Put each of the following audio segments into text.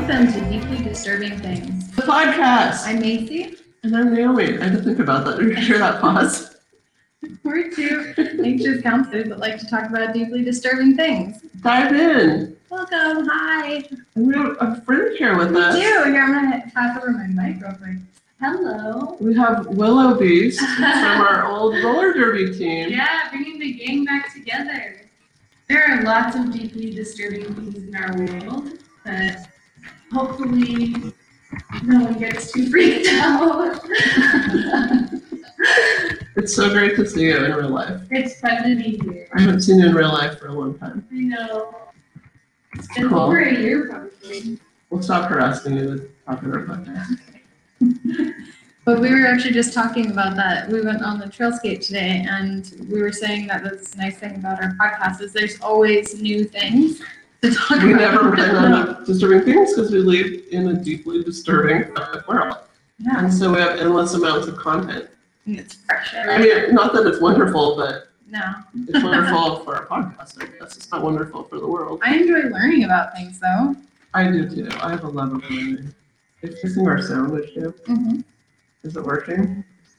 Welcome to Deeply Disturbing Things. The podcast. I'm Macy. And I'm Naomi. I had to think about that. Did you hear that pause? We're two anxious counselors that like to talk about deeply disturbing things. Dive in. Welcome. Hi. And we have a friend here with us. We do. Here, I'm going to pass over my mic real quick. Hello. We have Willow Beast from our old roller derby team. Yeah, bringing the gang back together. There are lots of deeply disturbing things in our world, but hopefully no one gets too freaked out. It's so great to see you in real life. It's fun to be here. I haven't seen you in real life for a long time. I know. It's been Cool. over a year probably. We'll stop harassing you to talk in our podcast. But we were actually just talking about that. We went on the trailscape today, and we were saying that the nice thing about our podcast is there's always new things to talk We about. never ran out of disturbing things because we live in a deeply disturbing world. Yeah, And so we have endless amounts of content. and it's fresh. I mean, not that it's wonderful, but No. it's wonderful for our podcast, I guess. It's not wonderful for the world. I enjoy learning about things, though. I do too. I have a love of learning. It's fixing our sound issue. Mm-hmm. Is it working?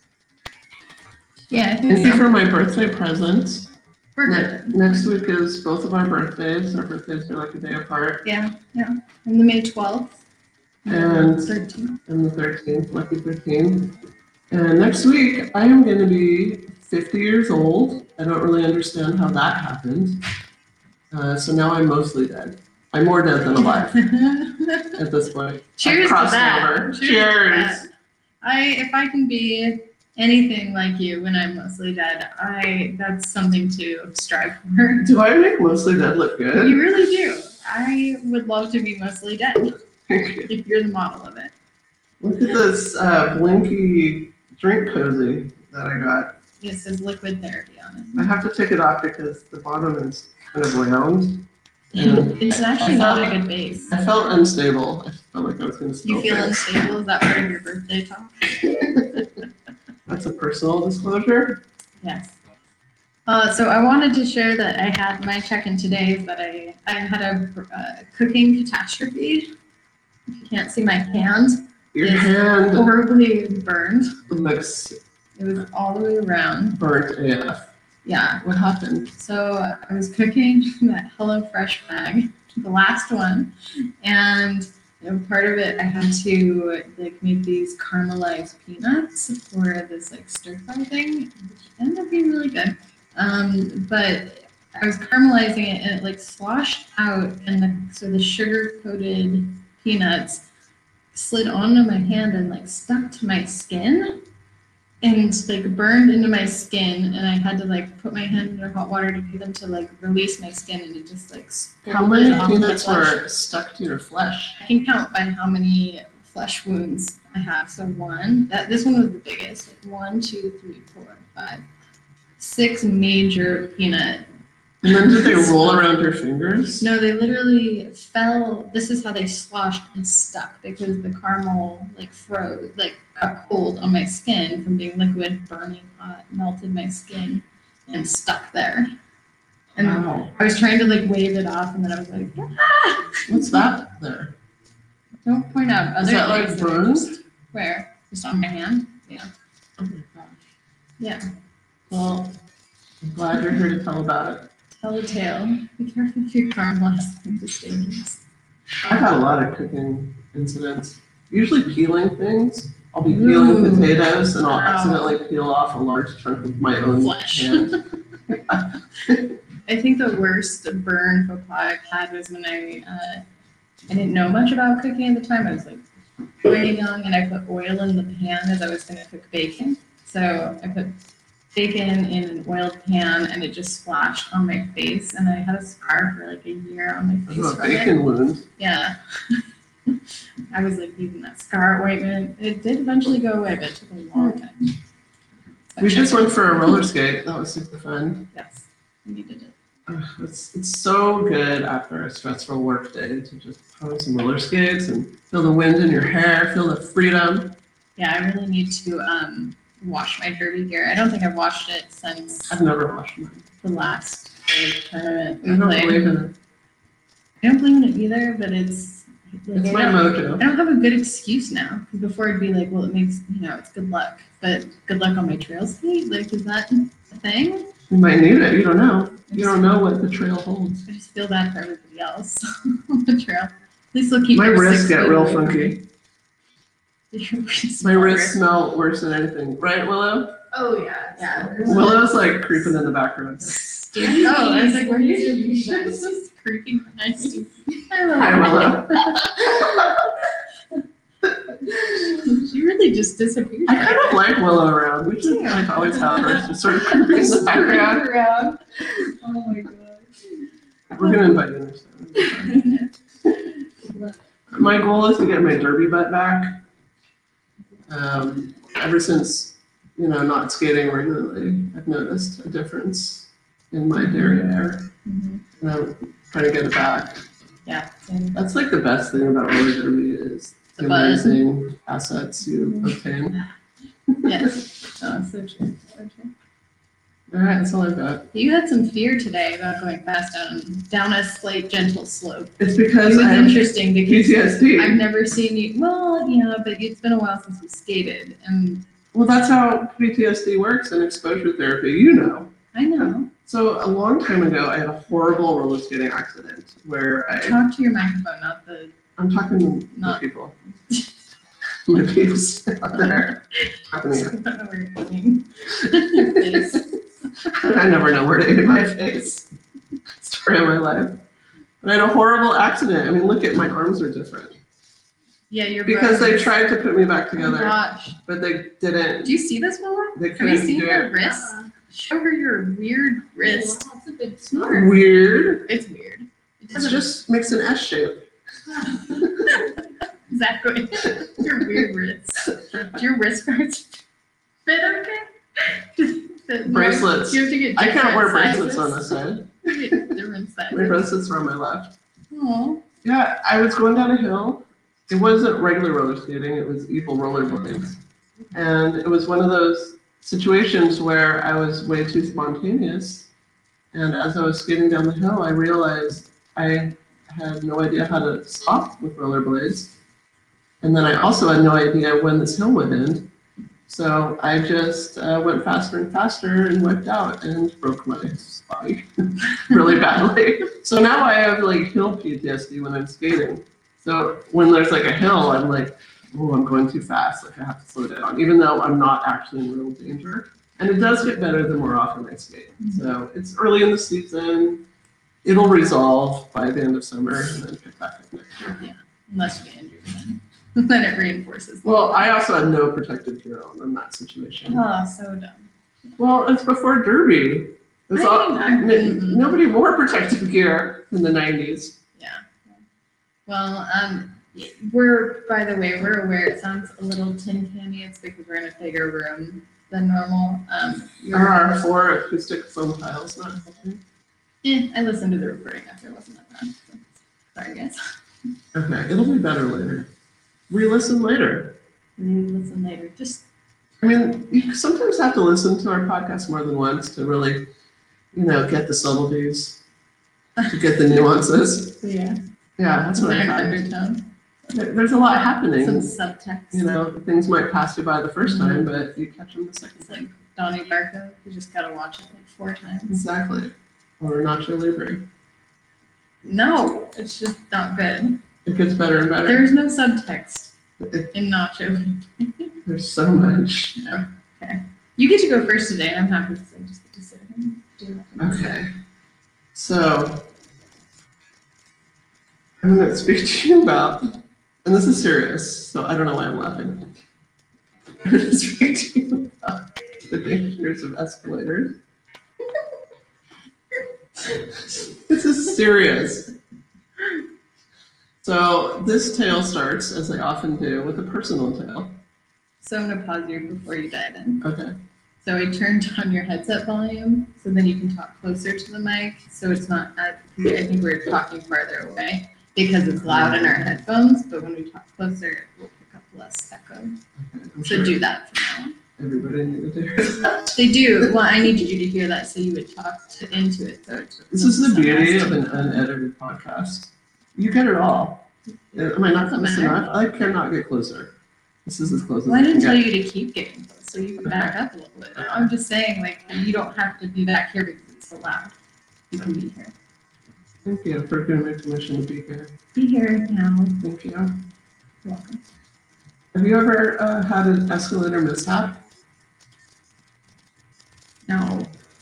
Yeah, I Thank think you so. for my birthday presents. We're good. Next week is both of our birthdays. Our birthdays are like a day apart. Yeah. And the May 12th. And 13th. And the 13th, lucky 13. And next week, I am going to be 50 years old. I don't really understand how that happened. So now I'm mostly dead. I'm more dead than alive at this point. Cheers I've to crossed that. over. Cheers to Cheers. that. If I can be anything like you when I'm mostly dead, that's something to strive for. Do I make mostly dead look good? You really do. I would love to be mostly dead Thank you. if you're the model of it. Look at this Blinky drink cozy that I got. It says liquid therapy on I have to take it off because the bottom is kind of round. And It's actually not a good base. I felt unstable. I felt like I was going to spill You feel things. unstable? Is that part of your birthday talk? That's a personal disclosure. Yes. So I wanted to share that I had my check-in today is that I had a cooking catastrophe. If you can't see my hand, Your Yes. hand horribly burned. looks It was all the way around. burnt AF. Yeah. What happened? So I was cooking that HelloFresh bag, the last one, and part of it I had to make these caramelized peanuts for this stir fry thing, which ended up being really good. But I was caramelizing it and it sloshed out, and so the sugar coated peanuts slid onto my hand and stuck to my skin. And burned into my skin, and I had to put my hand under hot water to get them to release my skin, and it just How many off my peanuts flesh. were stuck to your flesh? I can count by how many flesh wounds I have. So this one was the biggest. 1, 2, 3, 4, 5, 6 major peanut. And then did they roll around your fingers? No, they literally fell. This is how they sloshed and stuck because the caramel froze, got cold on my skin from being liquid, burning hot, melted my skin and stuck there. And Wow. I was trying to wave it off, and then I was like, ah! What's that there? Don't point out other Is that things. burned? Where? Just on my hand? Yeah. Oh my gosh. Yeah. Well, I'm glad you're here to tell about it. Tell a tale. Be careful if you caramelize things. It's dangerous. I've had a lot of cooking incidents. Usually peeling things. I'll be peeling Ooh. potatoes and I'll Wow. accidentally peel off a large chunk of my own Flesh. hand. I think the worst burn faux pas I had was when I didn't know much about cooking at the time. I was very young, and I put oil in the pan as I was going to cook bacon. So I put bacon in an oiled pan, and it just splashed on my face, and I had a scar for a year on my face Oh, a from it. bacon wound. Yeah. I was using that scar ointment. It did eventually go away, but it took a long time. We just went for a roller skate. That was super fun. Yes, I needed it. It's so good after a stressful work day to just put on some roller skates and feel the wind in your hair, feel the freedom. Yeah, I really need to wash my derby gear. I don't think I've washed it since I've never washed mine. the last tournament I we don't played. believe in it. I don't believe in it either, but it's It's I my don't- mojo. I don't have a good excuse now. 'Cause before I'd be like, well, it makes, it's good luck. But good luck on my trail skate? Like, is that a thing? You might need it. You don't know. You don't know what the trail holds. I just feel bad for everybody else on the trail. At least they'll keep My their wrists 6 get feet real away from funky. me. My wrists smell worse than anything. Right, Willow? Oh, yeah. Yeah. Willow's like creeping in the background. Oh, I was like, where did you She's just creeping behind you. Hi, Willow. She really just disappeared. I kind of like Willow around. We should like always have her just sort of creeping in the background. around. Oh my god. We're gonna invite you next time. My goal is to get my derby butt back. Ever since, not skating regularly, I've noticed a difference in my derriere. Mhm. And I'm trying to get it back. Yeah. same. That's like the best thing about roller derby is the The buzz. amazing assets you obtain. Yes. Oh, so true. So true. All right, that's all I've got. You had some fear today about going fast down a slight gentle slope. It's It because was I have interesting because PTSD. I've never seen you. Well, yeah, but it's been a while since you skated, and Well, that's how PTSD works in exposure therapy, you know. I know. So a long time ago, I had a horrible roller skating accident where Talk to your microphone, not the. I'm talking to Not- people. My peeps out there. Talking to I you. don't know where you're aiming. Your face. I never know where to aim my face. Story of my life. But I had a horrible accident. I mean, look at my arms are different. Yeah, you're Because they tried to put me back Oh my together, gosh. but they didn't. Do you see this, Willow? They Have you couldn't seen do her it. wrist? Show her your weird wrist. That's a big smart. Weird. It's weird. It It doesn't just makes an S shape. exactly. Your weird wrist. Do your wrist guards fit okay? Fit more? Bracelets. Do you have to get I can't wear different bracelets on sizes? this side. You get different My sizes. bracelets are on my left. Aw. Yeah, I was going down a hill. It wasn't regular roller skating, it was evil rollerblades. And it was one of those situations where I was way too spontaneous. And as I was skating down the hill, I realized I had no idea how to stop with rollerblades. And then I also had no idea when this hill would end. So I just went faster and faster and wiped out and broke my spine really badly. So now I have like hill PTSD when I'm skating. So when there's like a hill, I'm like, oh, I'm going too fast. Like I have to slow down, even though I'm not actually in real danger. And it does get better the more often I skate. So it's early in the season. It'll resolve by the end of summer and then pick back up next year. Unless you get injured then. Then it reinforces. Well, I also had no protective gear on in that situation. Oh, so dumb. Well, it's before Derby. It's all, nobody wore protective gear in the 90s. Yeah. Well, we're, by the way, we're aware it sounds a little tin canny. It's because we're in a bigger room than normal. There are 4 acoustic foam tiles not helping. I listened to the recording after it wasn't that bad. So. Sorry, guys. Okay, it'll be better later. Re-listen later. Listen later. Just I mean, you sometimes have to listen to our podcast more than once to really, get the subtleties, to get the nuances. yeah. Yeah, that's what I Learn find. undertone. There's a lot happening. Some subtext. Things might pass you by the first time, but you catch them the second It's time. like Donnie Darko. You just gotta watch it like 4 times. Exactly. Or Nacho Libre. No, it's just not good. It gets better and better. There's no subtext It- in Nacho. There's so much. You get to go first today. I'm happy because I just get to sit here and do nothing. Okay. So, I'm going to speak to you about, and this is serious, so I don't know why I'm laughing. I'm going to speak to you about the dangers of escalators. This is serious. So, this tale starts, as they often do, with a personal tale. So I'm gonna pause you before you dive in. Okay. So I turned on your headset volume so then you can talk closer to the mic. So it's not at, I think we're talking farther away because it's loud in our headphones, but when we talk closer, it will pick up less echo. I'm So sure do that from now on. everybody needed to hear that. They do. Well, I needed you to hear that so you would talk into it. So This is the beauty of an unedited podcast. You get it all. Am I not Doesn't close matter. enough? I cannot get closer. This is as close as Well, I I can didn't tell get. you to keep getting close, so you can back up a little bit. I'm just saying, like, you don't have to be back here because it's so loud. You can be here. Thank you for giving me permission to be here. Be here now. Thank you. You're welcome. Have you ever had an escalator mishap? No,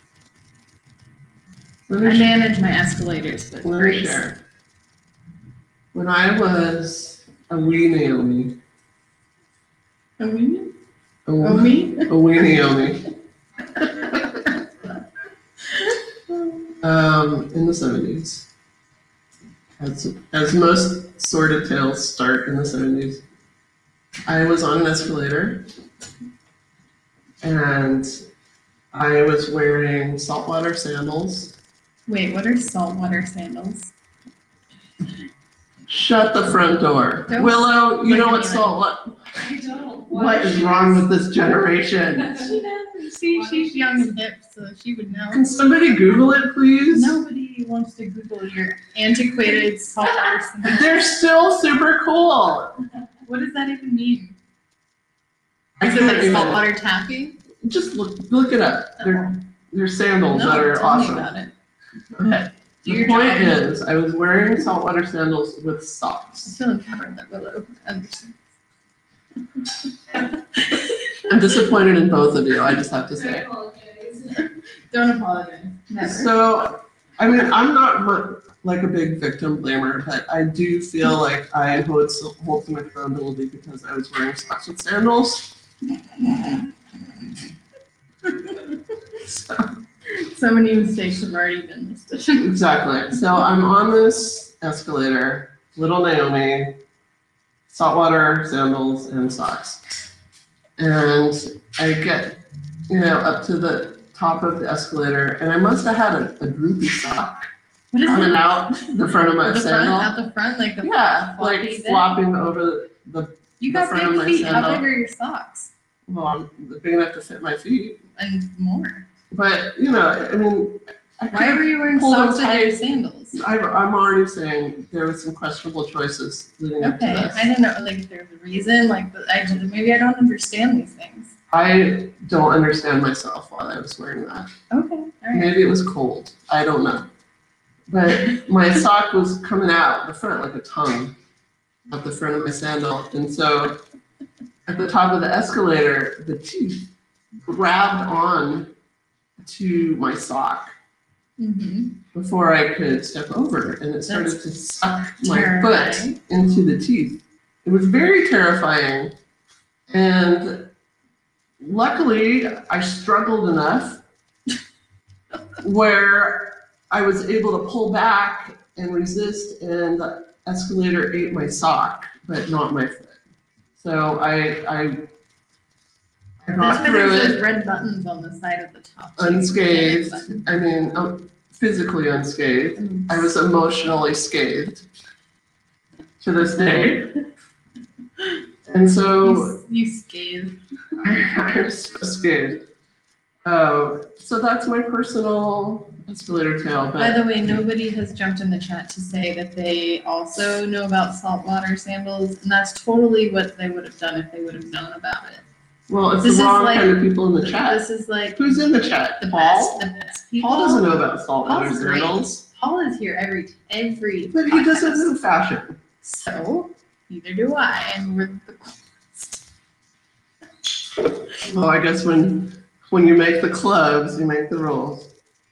Let I me manage my escalators with Let me grace. share. When I was a wee Naomi, Oh, me? a Oh, me? wee Naomi, in the 70s, as most sordid tales start in the 70s, I was on an escalator and I was wearing saltwater sandals. Wait, what are saltwater sandals? Shut the front door. Don't Willow, you look know at what me salt, I don't. what is wrong with this generation? She knows. See, she's young and hip, so she would know. Can somebody Google it, please? Nobody wants to Google your antiquated saltwater sandals. They're still super cool. What does that even mean? I Is it can't like even- saltwater taffy? Just look it up. They're sandals No, that are tell awesome. me about it. Okay. Do The your point job. is, I was wearing saltwater sandals with I socks. feel empowered that Willow understands. I'm disappointed in both of you, I just have to I say. apologize. Don't apologize. Never. So, I mean, I'm not like a big victim blamer, but I do feel like I hold to my accountability because I was wearing socks with sandals. So, So many mistakes have already been listed. exactly. So I'm on this escalator, little Naomi, saltwater sandals and socks. And I get, up to the top of the escalator, and I must have had a droopy sock What is coming it? out the front of my The front, sandal. out the front, like the Yeah, floppy like bit? flopping over the, You the got front of big my feet. How sandal. big are your socks? well, I'm big enough to fit my feet. And more. But, I mean, I Why were you wearing Pull them socks with your tight. sandals? I'm already saying there was some questionable choices leading up to Okay, this. I didn't know, like, if there's a reason, like, but maybe I don't understand these things. I don't understand myself while I was wearing that. Okay, all right. Maybe it was cold. I don't know. But my sock was coming out the front like a tongue at the front of my sandal. And so at the top of the escalator, the teeth grabbed on to my sock Mm-hmm. before I could step over. And it started to suck my foot Terrifying. into the teeth. It was very terrifying. And luckily, I struggled enough where I was able to pull back and resist, and the escalator ate my sock, but not my foot. So I That's got why through there's those it red buttons on the side of the top. so you can unscathed. hit it. I mean, physically unscathed. I was emotionally scathed to this day. And so You scathed. I'm so scathed. So that's my personal escalator tale. By But the way, nobody has jumped in the chat to say that they also know about saltwater sandals, and that's totally what they would have done if they would have known about it. well, it's This the is wrong like- kind of people in the chat. This is like Who's in the chat? the Paul? best people. Paul doesn't know about saltwater Paul's great. sandals, Paul is here every but he doesn't podcast. know fashion. So neither do I, and we're the coolest. Well, I guess when you make the clubs, you make the rules.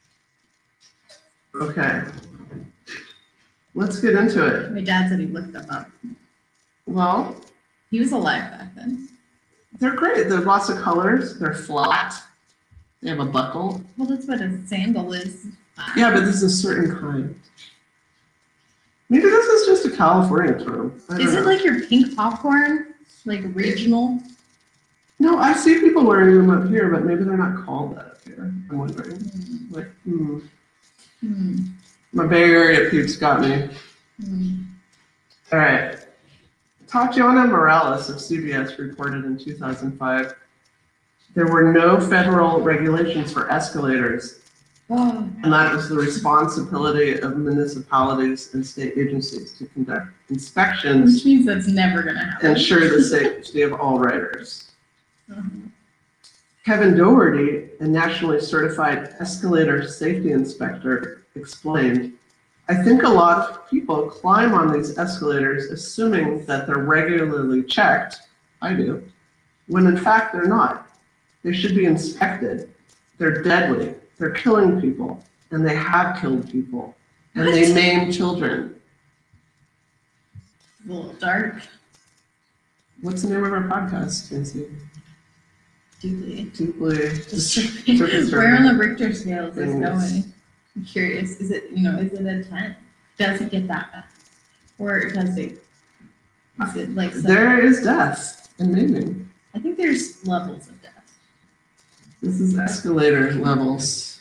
Okay. Let's get into it. My dad said he looked them up. Well, He was alive back then. they're great. There's lots of colors. They're flat. They have a buckle. Well, that's what a sandal is. Yeah, but this is a certain kind. Maybe this is just a California term. I don't Is it know. like your pink popcorn? Like regional? No, I see people wearing them up here, but maybe they're not called that up here. I'm wondering. Hmm. Like, Hmm. my Bay Area peeps got me. Hmm. All right. Tatiana Morales of CBS reported in 2005 there were no federal regulations for escalators Oh, And that is the responsibility of municipalities and state agencies to conduct inspections which means that's never gonna happen. and ensure the safety of all riders. Mhm. Kevin Doherty, a nationally certified escalator safety inspector, explained, I think a lot of people climb on these escalators assuming that they're regularly checked, I do, when in fact they're not. They should be inspected. They're deadly, they're killing people, and they have killed people, and they maim children. It's a little dark, What's the name of our podcast, Nancy? deeply. Deeply Disturbing. disturbing. Where on the Richter scale is this things. going? I'm curious. Is it, is it a 10? Does it get that bad? Or does it, is it like, There is death and maiming. I think there's levels of death. This is escalator levels.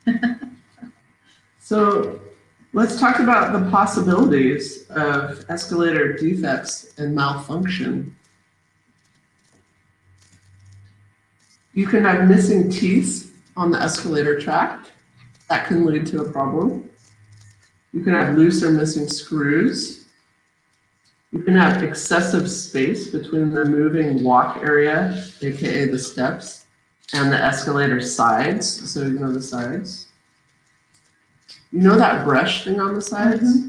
So let's talk about the possibilities of escalator defects and malfunction. You can have missing teeth on the escalator track. That can lead to a problem. You can have loose or missing screws. You can have excessive space between the moving walk area, aka the steps, and the escalator sides. So you know the sides. You know that brush thing on the sides?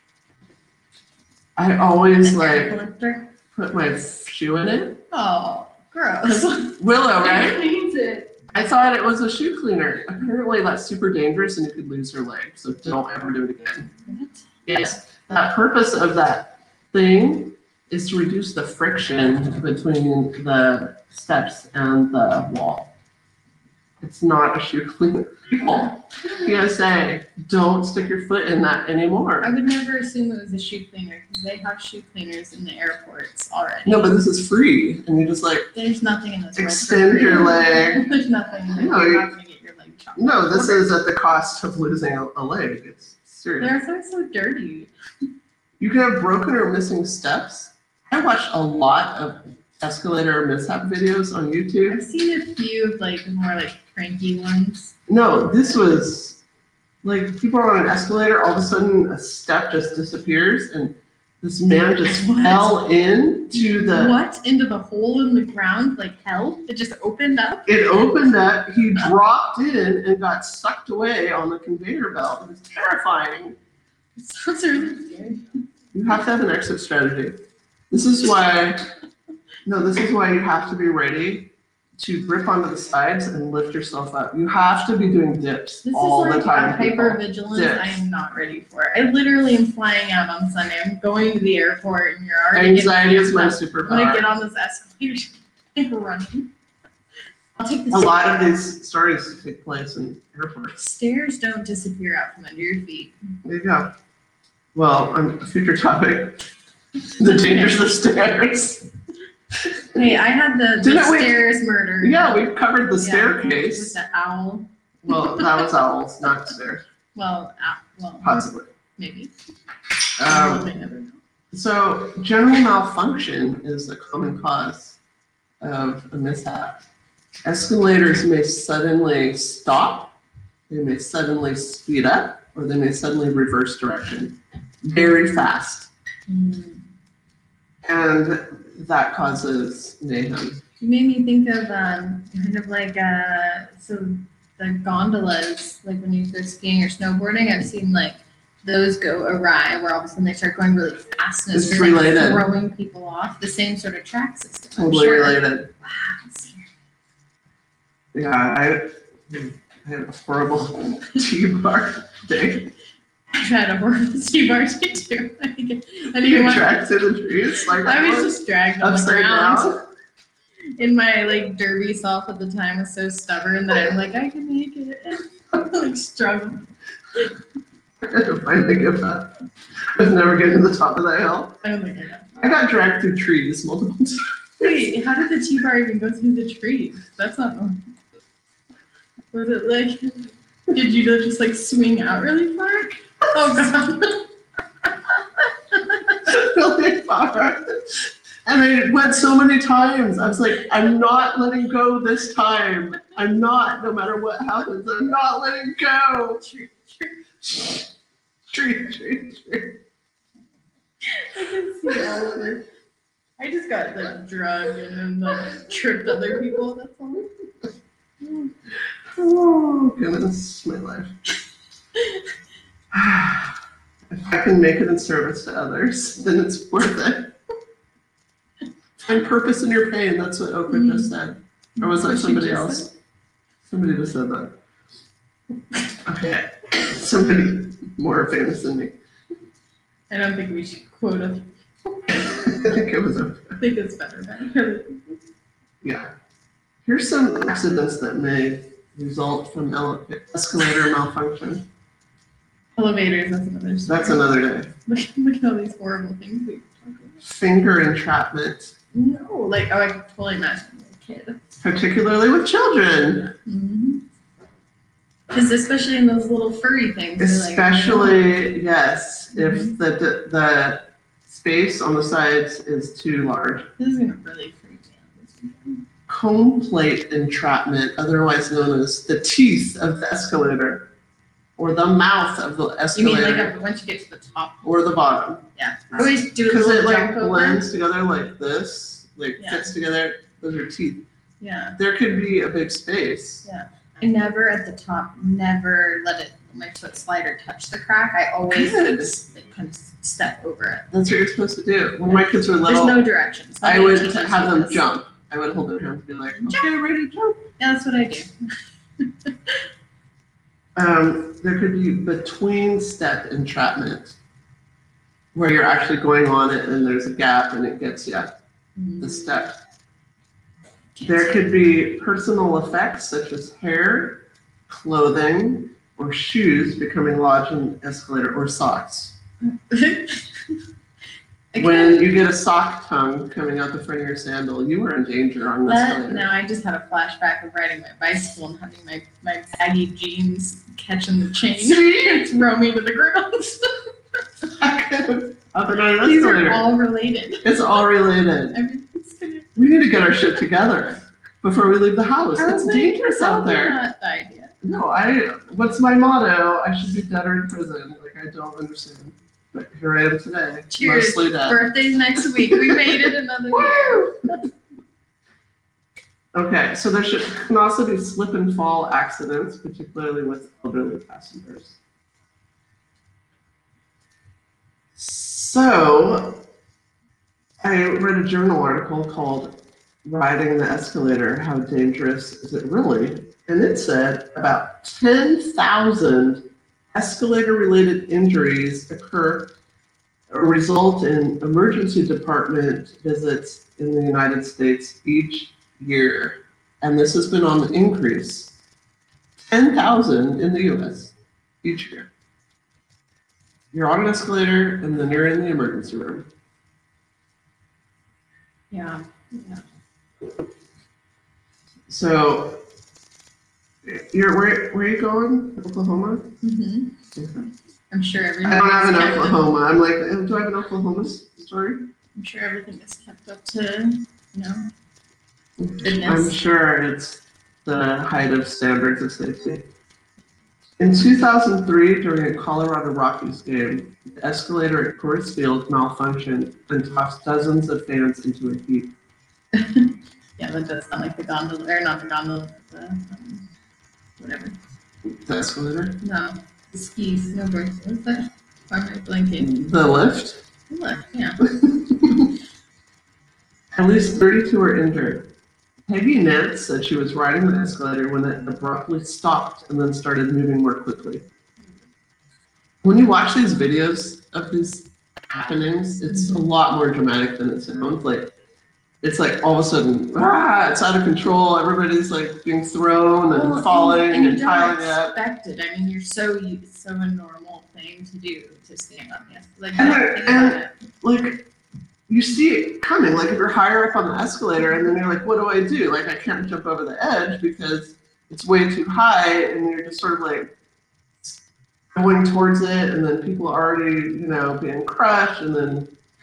I always An air like collector? put my shoe in it. Oh, gross. Willow, right? Cleans it. I thought it was a shoe cleaner. Apparently that's super dangerous and you could lose your leg. So don't ever do it again. What? Yes, the purpose of that thing is to reduce the friction between the steps and the wall. It's not a shoe cleaner. People, PSA, don't stick your foot in that I anymore. would never assume it was a shoe cleaner because they have shoe cleaners in the airports already. No, but this is free and you just like, There's nothing in this world for extend free. your leg. There's nothing that No, you're you- not gonna get your leg chopped. No, this is at the cost of losing a leg. It's serious. They're so dirty. You can have broken or missing steps. I watch a lot of escalator mishap videos on YouTube. I've seen a few of like more like cranky ones. No, this was like people are on an escalator, all of a sudden a step just disappears and this man just What? fell into the, What? Into the hole in the ground? Like hell? It just opened up? it opened up, he dropped in and got sucked away on the conveyor belt. It was terrifying. It sounds really scary. You have to have an exit strategy. This is why you have to be ready to grip onto the sides and lift yourself up. You have to be doing dips This all is the like time. a people. hypervigilance Dips. I am not ready for. I literally am flying out on Sunday. I'm going to the airport and you're already Anxiety is my I'm gonna get superpower. on this escalator and running. I'll take the A lot of these stories take place in airports. stairs don't disappear out from under your feet. There you go. Well, on a future topic, the dangers of stairs. Hey, I had the Didn't we- stairs murder. Yeah, we've covered the With staircase. the owl. Well, that was owls, not stairs, Well, possibly. maybe. Um, I never know. So general malfunction is a common cause of a mishap. Escalators may suddenly stop, they may suddenly speed up, or they may suddenly reverse direction very fast. And that causes mayhem. You made me think of kind of like so the gondolas, like when you go skiing or snowboarding, I've seen like those go awry where all of a sudden they start going really fast and It's it's like related. throwing people off. The same sort of track system. I'm Totally sure. related. Wow, that's scary. Yeah, I had a horrible T-bar day. I had a horrible T-bar too. I didn't You want- tracked to the trees like I was just dragged on the upside ground. down. In my like derby self at the time was so stubborn that I'm like, I can make it. Like struggling. I had to finally give up. I was never getting to the top of that hill. I don't think I got. I got dragged through trees multiple times. Wait, how did the T-bar even go through the tree? That's not normal. Was it like, did you just like swing out really far? Oh god. Really far. And I went so many times. I was like, I'm not letting go this time. I'm not, no matter what happens, I'm not letting go. Treat. I can see Oliver. I just got like drugged and then like tripped other people. That's all. Oh, goodness, my life. If I can make it in service to others, then it's worth it. Find purpose in your pain. That's what Oprah just said. Or was that What she somebody just else? said? Somebody just said that. Okay. Somebody more famous than me. I don't think we should quote him. I think it was Oprah. I think it's better. Yeah. Here's some accidents that may result from escalator malfunction. Elevators, that's another story. That's another day. Look at all these horrible things we talk about. Finger entrapment, No, like, oh, I can totally imagine a kid. particularly with children. Because especially in those little furry things. they're like, Especially, yes, if the space on the sides is too large. This is gonna really freak me out this weekend. Cone plate entrapment, otherwise known as the teeth of the escalator, or the mouth of the You mean escalator, like once you get to the top? or the bottom. Yeah. I always do a Because it little like jump over. blends together like this, like Yeah. fits together. Those are teeth. Yeah. There could be a big space. I never at the top, never let my foot slide or touch the crack. I always Good. just like, kind of step over it. That's what you're supposed to do. When my kids were There's little, no directions. I Nobody would teaches have you them this. jump. I would hold their hands and be like, okay, ready, jump. Yeah, that's what I do. There could be between step entrapment, where you're actually going on it and there's a gap and it gets you the step. There could be personal effects such as hair, clothing, or shoes becoming lodged in the escalator, or socks. When you get a sock tongue coming out the front of your sandal, you are in danger on the But escalator. now I just had a flashback of riding my bicycle and having my baggy jeans catching the chain and throw me to the ground. That could happen on an These are escalator. all related. It's all related. Everything's connected. We need to get our shit together before we leave the house. It's dangerous out there. Not the idea. No, what's my motto? I should be dead or in prison. Like, I don't understand. But here I am today, Cheers. mostly dead. Birthday's next week. We made it another year. Woo! Okay, so there can also be slip and fall accidents, particularly with elderly passengers. So, I read a journal article called Riding the Escalator, How Dangerous Is It Really? And it said about 10,000 escalator-related injuries occur or result in emergency department visits in the United States each year. And this has been on the increase. 10,000 in the US each year. You're on an escalator and then you're in the emergency room. Yeah. So, where are you going? Oklahoma? hmm Okay. I'm sure I everything. don't have an is kept up- Oklahoma. I'm like, do I have an Oklahoma story? I'm sure everything is kept up to, I'm goodness. sure it's the height of standards of safety. In 2003, during a Colorado Rockies game, the escalator at Coors Field malfunctioned and tossed dozens of fans into a heap. Yeah, that does sound like the gondola, or not the gondola, but the whatever. The escalator? No, the ski, snowboard. What's that? Why am I blanking? The lift? Look, yeah. At least 32 were injured. Peggy Nance said she was riding the escalator when it abruptly stopped and then started moving more quickly. When you watch these videos of these happenings, it's a lot more dramatic than it sounds. Like, it's like all of a sudden, it's out of control. Everybody's like being thrown and falling and you and don't piling up. expect it. I mean, you're so it's so a normal thing to do to stand up. Yes, like And don't think about it. Like, you see it coming. Like, if you're higher up on the escalator and then you're like, what do I do? Like, I can't jump over the edge because it's way too high, and you're just sort of like going towards it, and then people are already, being crushed, and then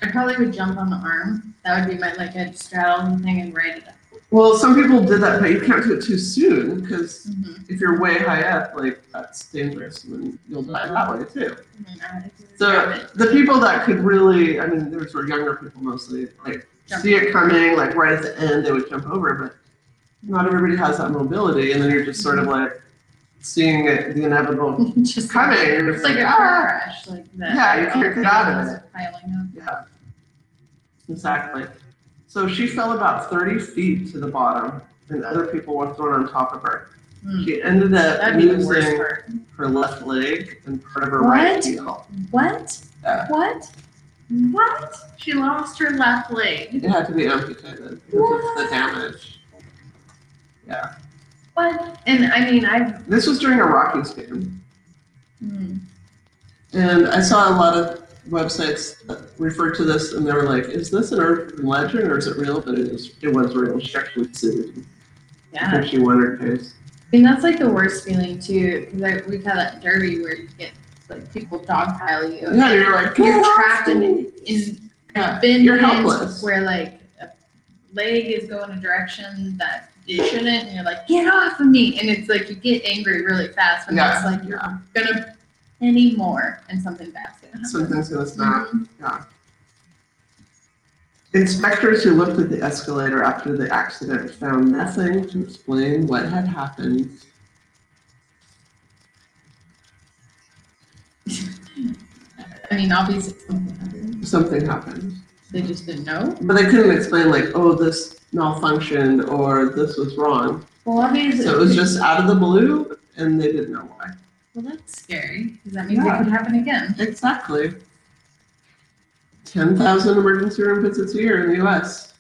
I probably would jump on the arm. That would be my, like, I'd straddle the thing and ride it up. Well, some people did that, but you can't do it too soon because Mhm. if you're way high up, like that's dangerous and you'll die that way too. And then I would grab So it. the people that could really, I mean, those were younger people mostly, like Jump. see it coming, like right at the end, they would jump over, but not everybody has that mobility, and then you're just sort of like seeing it, the inevitable Just coming. And It's like a "Ah." car crash, like that. Yeah, you can't get out of All it. piling up. Yeah, exactly. So she fell about 30 feet to the bottom, and other people were thrown on top of her. Hmm. She ended up That'd be the worst losing part. her left leg and part of her right What? heel. What? Yeah. What? What? She lost her left leg. It had to be amputated because of the damage. Yeah. What? And I mean, I've. This was during a Rockies game. Hmm. And I saw a lot of websites that referred to this, and they were like, "Is this an urban legend or is it real?" But it was real. She actually sued. I Yeah. think she won her case. I mean, that's like the worst feeling too, because we've had that derby where you get like people dogpile you. Yeah, you're like, You're "Get off trapped in me." I've been You're in it helpless. where like a leg is going a direction that it shouldn't, and you're like, get off of me, and it's like you get angry really fast, and Yeah, it's like you're gonna any more, and something bad's gonna happen. Something's gonna snap. Mhm. Yeah. Inspectors who looked at the escalator after the accident found nothing to explain what had happened. I mean, obviously something happened. Something happened. They just didn't know. But they couldn't explain like, oh, this malfunctioned or this was wrong. Well, obviously. So it was just out of the blue and they didn't know why. Well, that's scary because that means Yeah. it could happen again. Exactly. 10,000 emergency room visits a year in the US.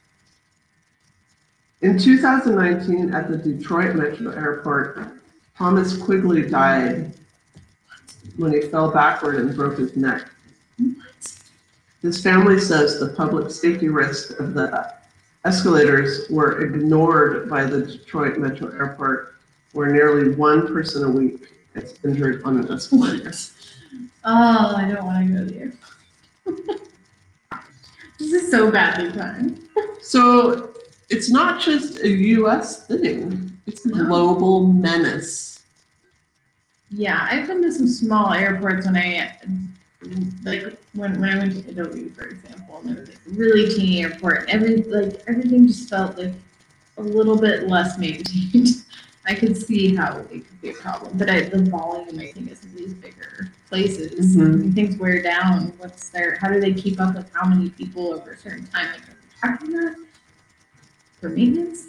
In 2019, at the Detroit Metro Airport, Thomas Quigley died when he fell backward and broke his neck. His family says the public safety risks of the escalators were ignored by the Detroit Metro Airport, where nearly one person a week gets injured on an escalator. Oh, I don't want to go there. This is so badly timed. So it's not just a US thing, it's a No. global menace. Yeah, I've been to some small airports when I when I went to Italy, for example, and there was like a really teeny airport. Everything just felt like a little bit less maintained. I could see how it could be a problem, but the volume I think is in these bigger places. Mhm. I mean, things wear down. How do they keep up with how many people over a certain time? Like, are they tracking that for maintenance?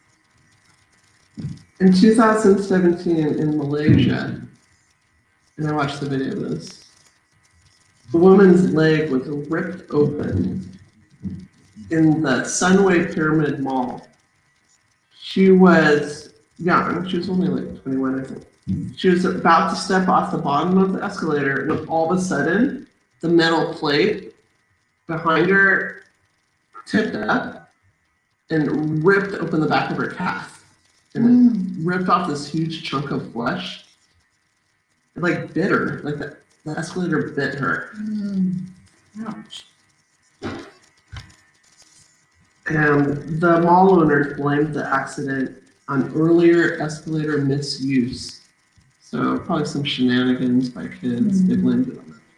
In 2017 in Malaysia, and I watched the video of this, a woman's leg was ripped open in the Sunway Pyramid Mall. She was young, she was only like 21, I think. She was about to step off the bottom of the escalator when all of a sudden, the metal plate behind her tipped up and ripped open the back of her calf. And it ripped off this huge chunk of flesh. It like bit her, like the escalator bit her. Ouch. And the mall owners blamed the accident on earlier escalator misuse. So probably some shenanigans by kids, they blamed it on that.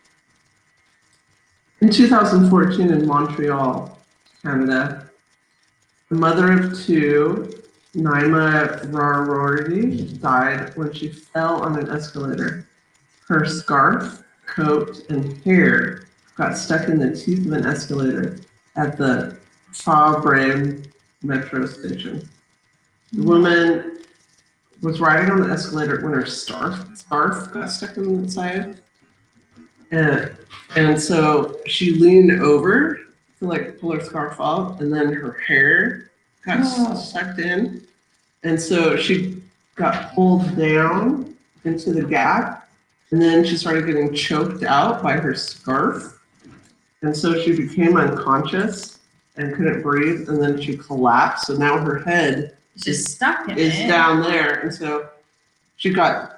In 2014 in Montreal, Canada, the mother of two, Naima Rarorty, died when she fell on an escalator. Her scarf, coat, and hair got stuck in the teeth of an escalator at the Fabre metro station. The woman was riding on the escalator when her scarf got stuck in the side. And so she leaned over to like pull her scarf off, and then her hair got sucked in. And so she got pulled down into the gap, and then she started getting choked out by her scarf. And so she became unconscious and couldn't breathe, and then she collapsed. So now her head It's just stuck in is it. down there, and so she got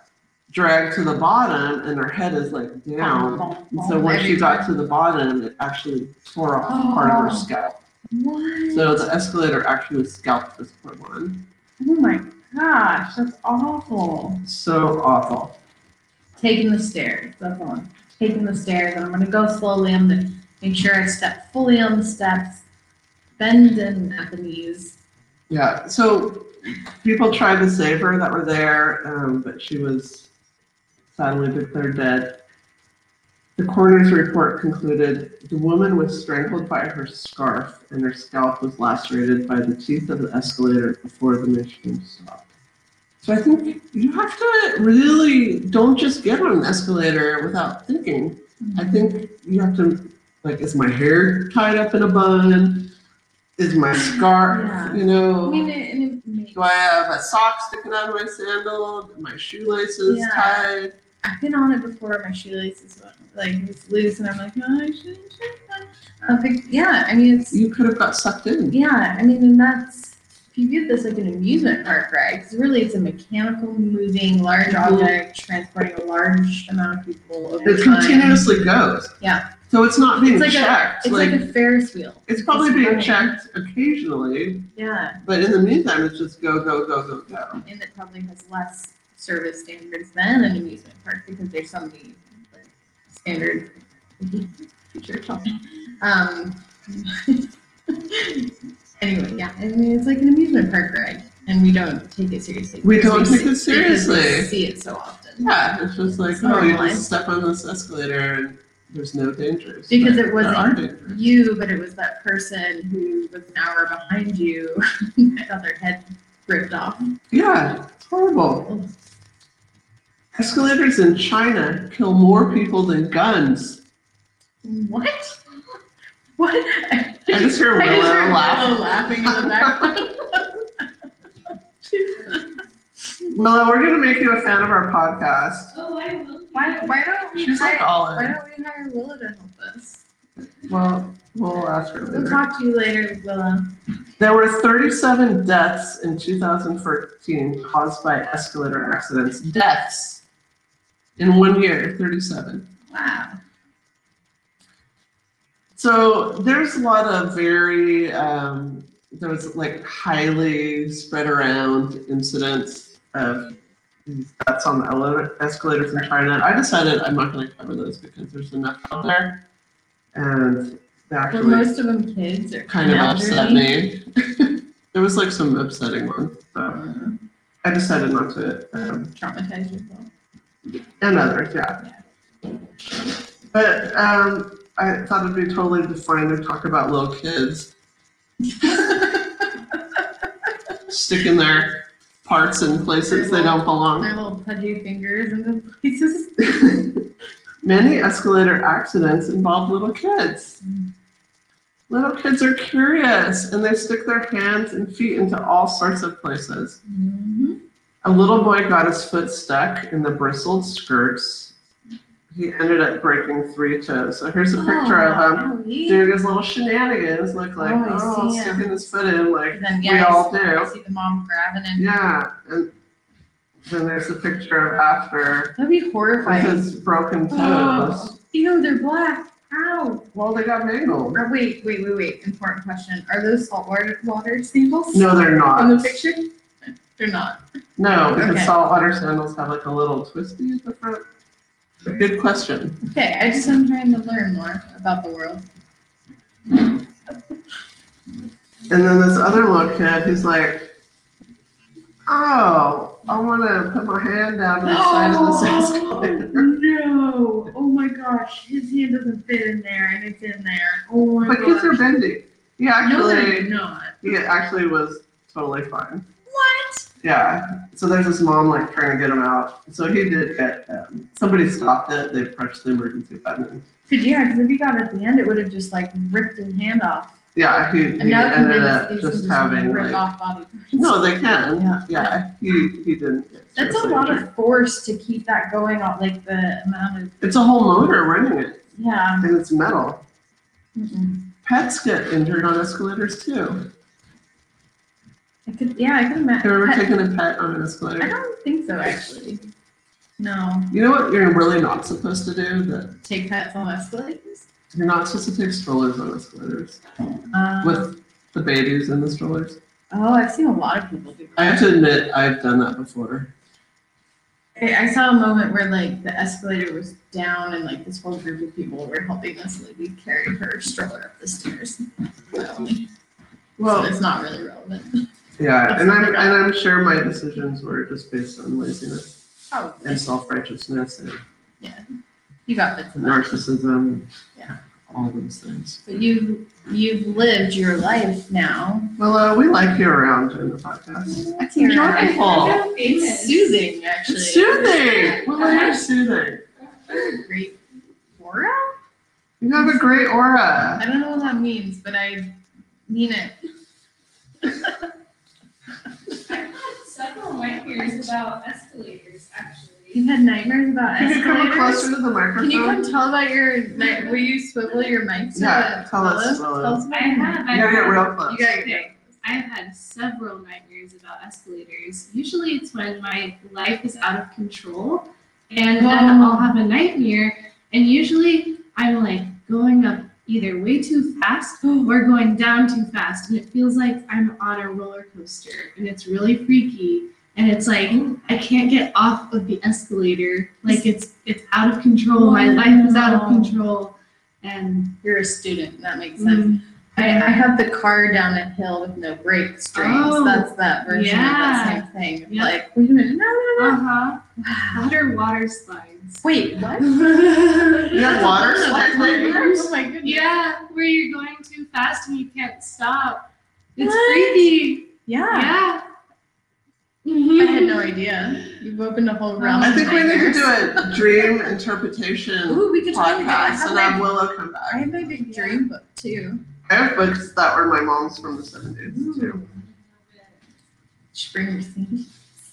dragged to the bottom and her head is like down. And so when she got to the bottom, it actually tore off part of her scalp. What? So the escalator actually scalped this poor one. Oh my gosh, that's awful. So awful. Taking the stairs, that's all. Taking the stairs, and I'm gonna go slowly. I'm gonna make sure I step fully on the steps, bend in at the knees. Yeah, so people tried to save her that were there, but she was sadly declared dead. The coroner's report concluded the woman was strangled by her scarf and her scalp was lacerated by the teeth of the escalator before the machine stopped. So I think you have to really don't just get on an escalator without thinking. I think you have to, like, is my hair tied up in a bun? Is my scarf, Yeah. you know? I mean, it makes, Do I have a sock sticking out of my sandal? My shoelaces Yeah. tied? I've been on it before. My shoelaces like was loose, and I'm like, oh, I shouldn't. Yeah, I mean, it's You could have got sucked in. yeah. I mean, and that's if you view this like an amusement park ride, because really it's a mechanical moving large object transporting a large amount of people over It time. continuously goes. Yeah. So it's not being It's like checked. It's like a Ferris wheel. it's probably It's being running. checked occasionally, Yeah, but in the meantime, it's just go, go, go, go, go. and it probably has less service standards than an amusement park because there's so many like, standard features. Anyway, yeah, I mean, it's like an amusement park ride, and we don't take it seriously. We because don't take it because we seriously. see it so often. Yeah, it's just like, It's oh, you normalized. just step on this escalator and there's no dangers. Because But it wasn't there are dangers. you, but it was that person who was an hour behind you that got their head ripped off. Yeah, it's horrible. Escalators in China kill more people than guns. What? What? I just hear Willow laugh. laughing in the background. Willow, we're gonna make you a fan of our podcast. Oh, I will. Why don't we She's like hire, all why in. don't we hire Willa to help us? Well, we'll ask her We'll later. talk to you later, Willa. There were 37 deaths in 2013 caused by escalator accidents. Deaths in 1 year, 37. Wow. So there's a lot of very, there was like highly spread around incidents of these deaths on the escalators in China. I decided I'm not going to cover those because there's enough out there. And they Were actually most of them kids or kind of upset elderly? me. There was like some upsetting ones. So I decided not to, Traumatize yourself. and others, yeah. But I thought it'd be totally fine to talk about little kids sticking their parts in places they don't belong. Their little pudgy fingers into places. Many escalator accidents involve little kids. Little kids are curious and they stick their hands and feet into all sorts of places. Mm-hmm. A little boy got his foot stuck in the bristled skirts. He ended up breaking 3 toes. So here's a picture of him doing his little shenanigans, like Oh, I see him. sticking his foot in like And then, we yeah, all I do. see the mom grabbing him. Yeah, and then there's a picture of after That'd be with horrifying. his broken toes. Oh, ew, they're black. Ow. Well, they got mangled. Or wait. Important question. Are those saltwater sandals? No, they're not. In the picture? They're not. No, because Okay. saltwater sandals have like a little twisty at the front. Good question. Okay, I'm trying to learn more about the world. And then this other little kid, he's like, oh, I want to put my hand down the side of this escalator. No! Oh my gosh, his hand doesn't fit in there, and it's in there. Oh my But kids are gosh. bendy. He No, they're actually, not. he actually was totally fine. What? Yeah. So there's this mom like trying to get him out. So he did get, somebody stopped it. They pressed the emergency button. Yeah, because if he got it at the end, it would have just like ripped his hand off. Yeah, he And now ended can up they just having rip like, off body parts. no, they can. Yeah. Yeah, he didn't get That's a seriously lot injured. of force to keep that going on, like the amount of, It's a whole motor running it, yeah. and it's metal. Mm-mm. Pets get injured on escalators too. I could imagine. Have you ever taken a pet on an I escalator? don't think so, actually. No. You know what you're really not supposed to do? That Take pets on escalators? you're not supposed to take strollers on escalators with the babies in the strollers. Oh, I've seen a lot of people do I that. have to admit, I've done that before. I saw a moment where like the escalator was down and like this whole group of people were helping this lady carry her stroller up the stairs. So Well, it's not really relevant. yeah, and I'm sure my decisions were just based on laziness Probably. and self-righteousness and You got bits of that. narcissism. Yeah. All those things. But you've lived your life now. Well, we like you around during the podcast. That's enjoyable. It's soothing, actually. It's soothing. Well, you're soothing. Great aura? You have a great aura. I don't know what that means, but I mean it. I've had several nightmares about escalators, actually. You've had nightmares about Can you come escalators? closer to the microphone? Can you come tell about your night? Will you swivel your mic? Yeah, tell us, Willow. Tell us about I your have. You gotta get real close. You gotta get Okay. I have had several nightmares about escalators. Usually it's when my life is out of control and then I'll have a nightmare and usually I'm like going up either way too fast or going down too fast and it feels like I'm on a roller coaster and it's really freaky and it's like I can't get off of the escalator. Like it's out of control. My life is out of control and You're a student. That makes sense. I have the car down a hill with no brake strings. Oh, That's that version of that same thing. Yeah. Like, wait a minute, no. uh-huh. Water slides. Wait, what? You have water slide nightmares? Oh my goodness. Yeah, where you're going too fast and you can't stop. It's What? freaky. Yeah. Yeah. I had no idea. You've opened a whole realm. I of think we need to nightmares. do a dream interpretation Ooh, we could totally do it. podcast and have Willow come I back. have my big dream book too. I have books that were my mom's from the 70s too. Should bring your thing.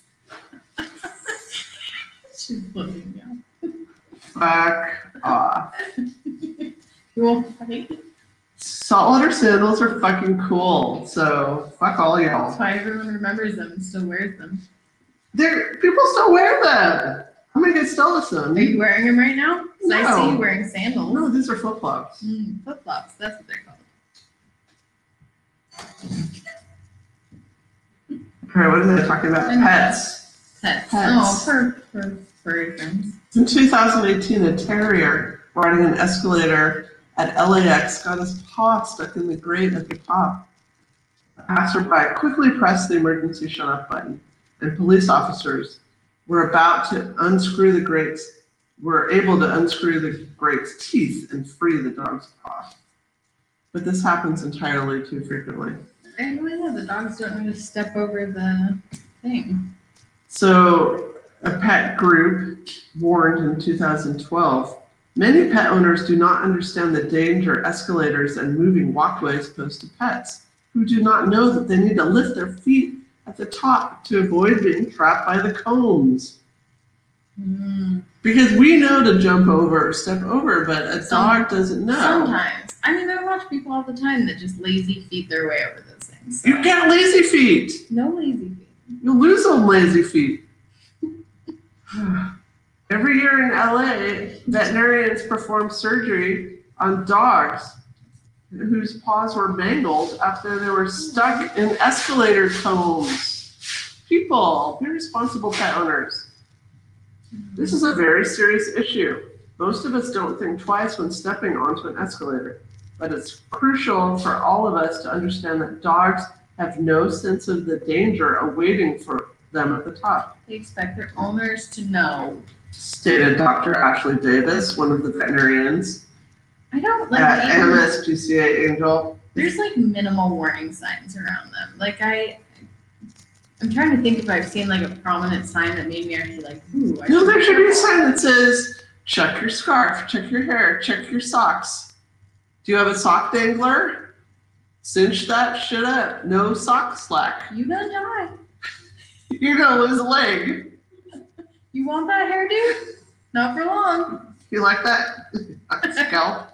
She's looking now. Back off. You won't fight. Saltwater sandals are fucking cool, so fuck all y'all. That's why everyone remembers them and still wears them. People still wear them. I'm gonna get Stella Are some. you wearing them right now? 'Cause I see No. you wearing sandals. No, these are flip flops. Flip flops. That's what they're called. All right, what are they talking about? Pets. Pets. Pets. Oh, for furry friends. In 2018, a terrier riding an escalator at LAX got his paw stuck in the grate at the top. A passerby quickly pressed the emergency shut-off button, and police officers were about to unscrew the grates, were able to unscrew the grate's teeth and free the dog's paw. But this happens entirely too frequently. I really know the dogs don't know to step over the thing. So, a pet group warned in 2012, many pet owners do not understand the danger escalators and moving walkways pose to pets, who do not know that they need to lift their feet at the top to avoid being trapped by the cones. Because we know to jump over or step over, but a dog doesn't know. Sometimes. I mean, I watch people all the time that just lazy feet their way over those things. You get lazy feet. No lazy feet. You lose on lazy feet. Every year in LA, veterinarians perform surgery on dogs whose paws were mangled after they were stuck in escalator cones. People, be responsible pet owners. This is a very serious issue. Most of us don't think twice when stepping onto an escalator, but it's crucial for all of us to understand that dogs have no sense of the danger awaiting for them at the top, They expect their owners to know. stated Dr. Ashley Davis, one of the veterinarians I don't like at even- MSPCA Angel. There's like minimal warning signs around them. Like I'm trying to think if I've seen like a prominent sign that made me actually like, ooh. No, there should be a sign that says, check your scarf, check your hair, check your socks. Do you have a sock dangler? Cinch that shit up. No sock slack. You gonna die. You're gonna lose a leg. You want that hairdo? Not for long. You like that? Scalp.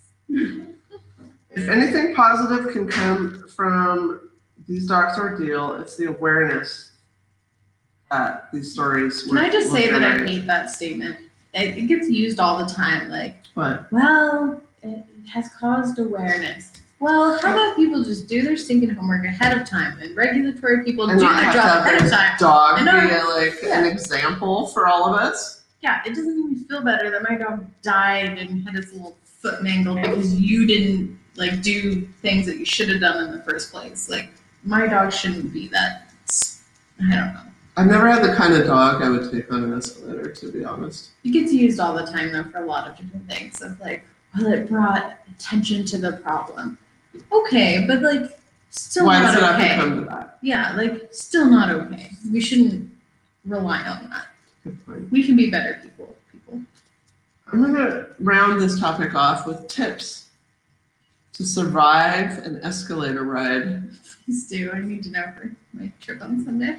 If anything positive can come from these dogs' ordeal, it's the awareness that these stories Can I just say that I generated. hate that statement? It gets used all the time. Like, But well, it has caused awareness. Well, how about people just do their stinking homework ahead of time, and regulatory people and do not their have to job have ahead of their time? dog I be know. like Yeah. an example for all of us. Yeah, it doesn't even feel better that my dog died and had his little foot mangled because you didn't like do things that you should have done in the first place. Like, my dog shouldn't be that. I don't know. I've never had the kind of dog I would take on an escalator, to be honest. It gets used all the time though for a lot of different things. Of like, well, it brought attention to the problem. Okay, but like, still Why not does it have okay. to come to that? Yeah, like, still not okay. We shouldn't rely on that. Good point. We can be better people. I'm gonna round this topic off with tips to survive an escalator ride. Please do. I need to know for my trip on Sunday.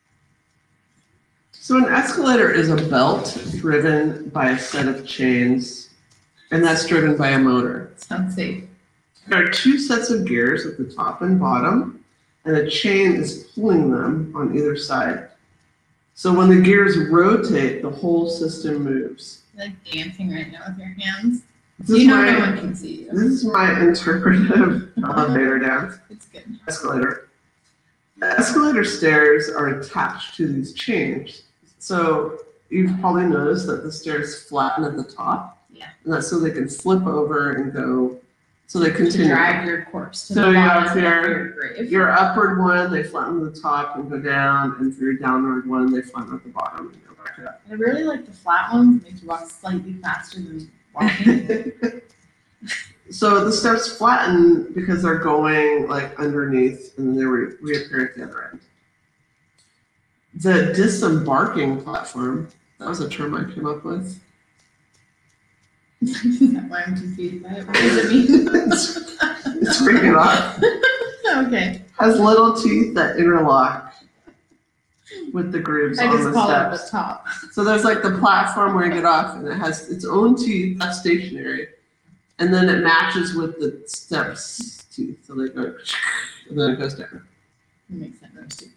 So an escalator is a belt driven by a set of chains, and that's driven by a motor. Sounds safe. There are two sets of gears at the top and bottom, and a chain is pulling them on either side. So when the gears rotate, the whole system moves. You're like dancing right now with your hands. This is You know my, no one can see you. this is my interpretive elevator dance. It's good. Escalator. The escalator stairs are attached to these chains. So you've probably noticed that the stairs flatten at the top. Yeah. And that's so they can flip over and go, so they To continue. drive your corpse to So the you bottom have of your- your grave. Your upward one, they flatten the top and go down, and for your downward one, they flatten at the bottom and go back up. I really like the flat ones. Make you walk slightly faster than walking. So the steps flatten because they're going like underneath and then they reappear at the other end. The disembarking platform, that was a term I came up with. Is that why I'm confused by it? What does it mean? It's freaking off. Okay. Has little teeth that interlock with the grooves I on just the call it the steps. top. So there's like the platform where you get off and it has its own teeth, that's stationary. And then it matches with the steps teeth. So they go, and then it goes down. It makes sense too.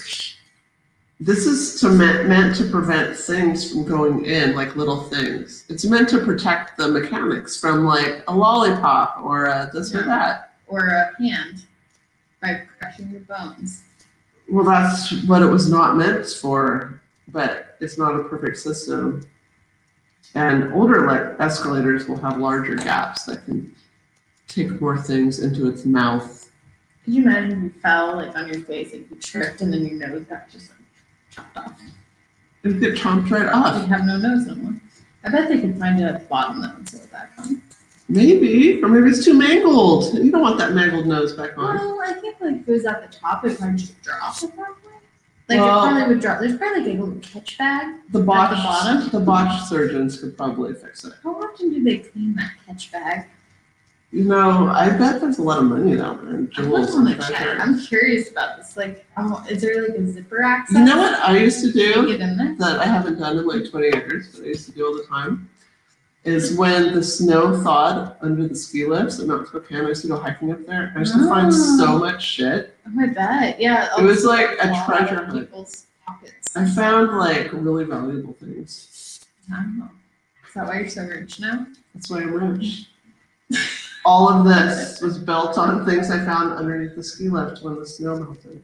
This is meant to prevent things from going in, like little things. It's meant to protect the mechanics from like a lollipop or a this or Yeah. that. Or a hand by crushing your bones. Well, that's what it was not meant for, but it's not a perfect system. And older escalators will have larger gaps that can take more things into its mouth. Could you imagine if you fell like on your face and you tripped and then your nose got just like chopped off? It get chomped right off. You'd have no nose no more. I bet they could find it at the bottom though and sew it back on. Maybe, or maybe it's too mangled. You don't want that mangled nose back on. Well, I think like if it was at the top, it might just drop at that point. Like Well- it probably would drop. There's probably like a little catch bag. The botch, bottom? the botch surgeons could probably fix it. How often do they clean that catch bag? You know, I bet there's a lot of money down there in I jewels want and to check. treasure. I'm curious about this. Like, is there like a zipper access? You know what I used to to do get in there? that I haven't done in like 20 years, but I used to do all the time, is when the snow thawed under the ski lifts at Mount Spokane, I used to go hiking up there. I used to find so much shit. Oh, I bet. Yeah. It was like a lot treasure of hunt. People's pockets. I found like really valuable things. I don't know. Is that why you're so rich now? That's why I'm rich. All of this was built on things I found underneath the ski lift when the snow melted.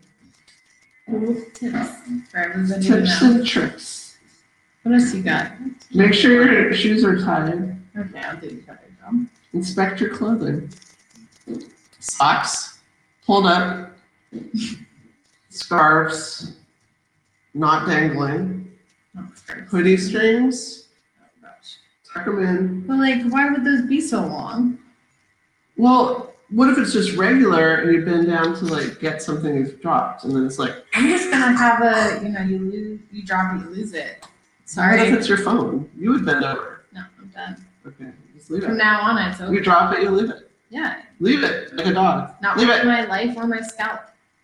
Tips for everybody to Tips know. and tricks. What else you got? Make sure your shoes are tied. Okay, I'll do the better job. Inspect your clothing. Socks, pulled up. Scarves, not dangling. Oh, sorry. Hoodie strings, Oh, gosh. tuck them in. But like, why would those be so long? Well, what if it's just regular and you've been down to like get something you've dropped and then it's like, I'm just gonna have a, you drop it, you lose it. what if Sorry. it's your phone? You would bend over. No, I'm done. Okay, just leave From it. now on, it's over. You drop it, you leave it. Yeah, Leave it, like a dog. not Leave with it. my life or my scalp.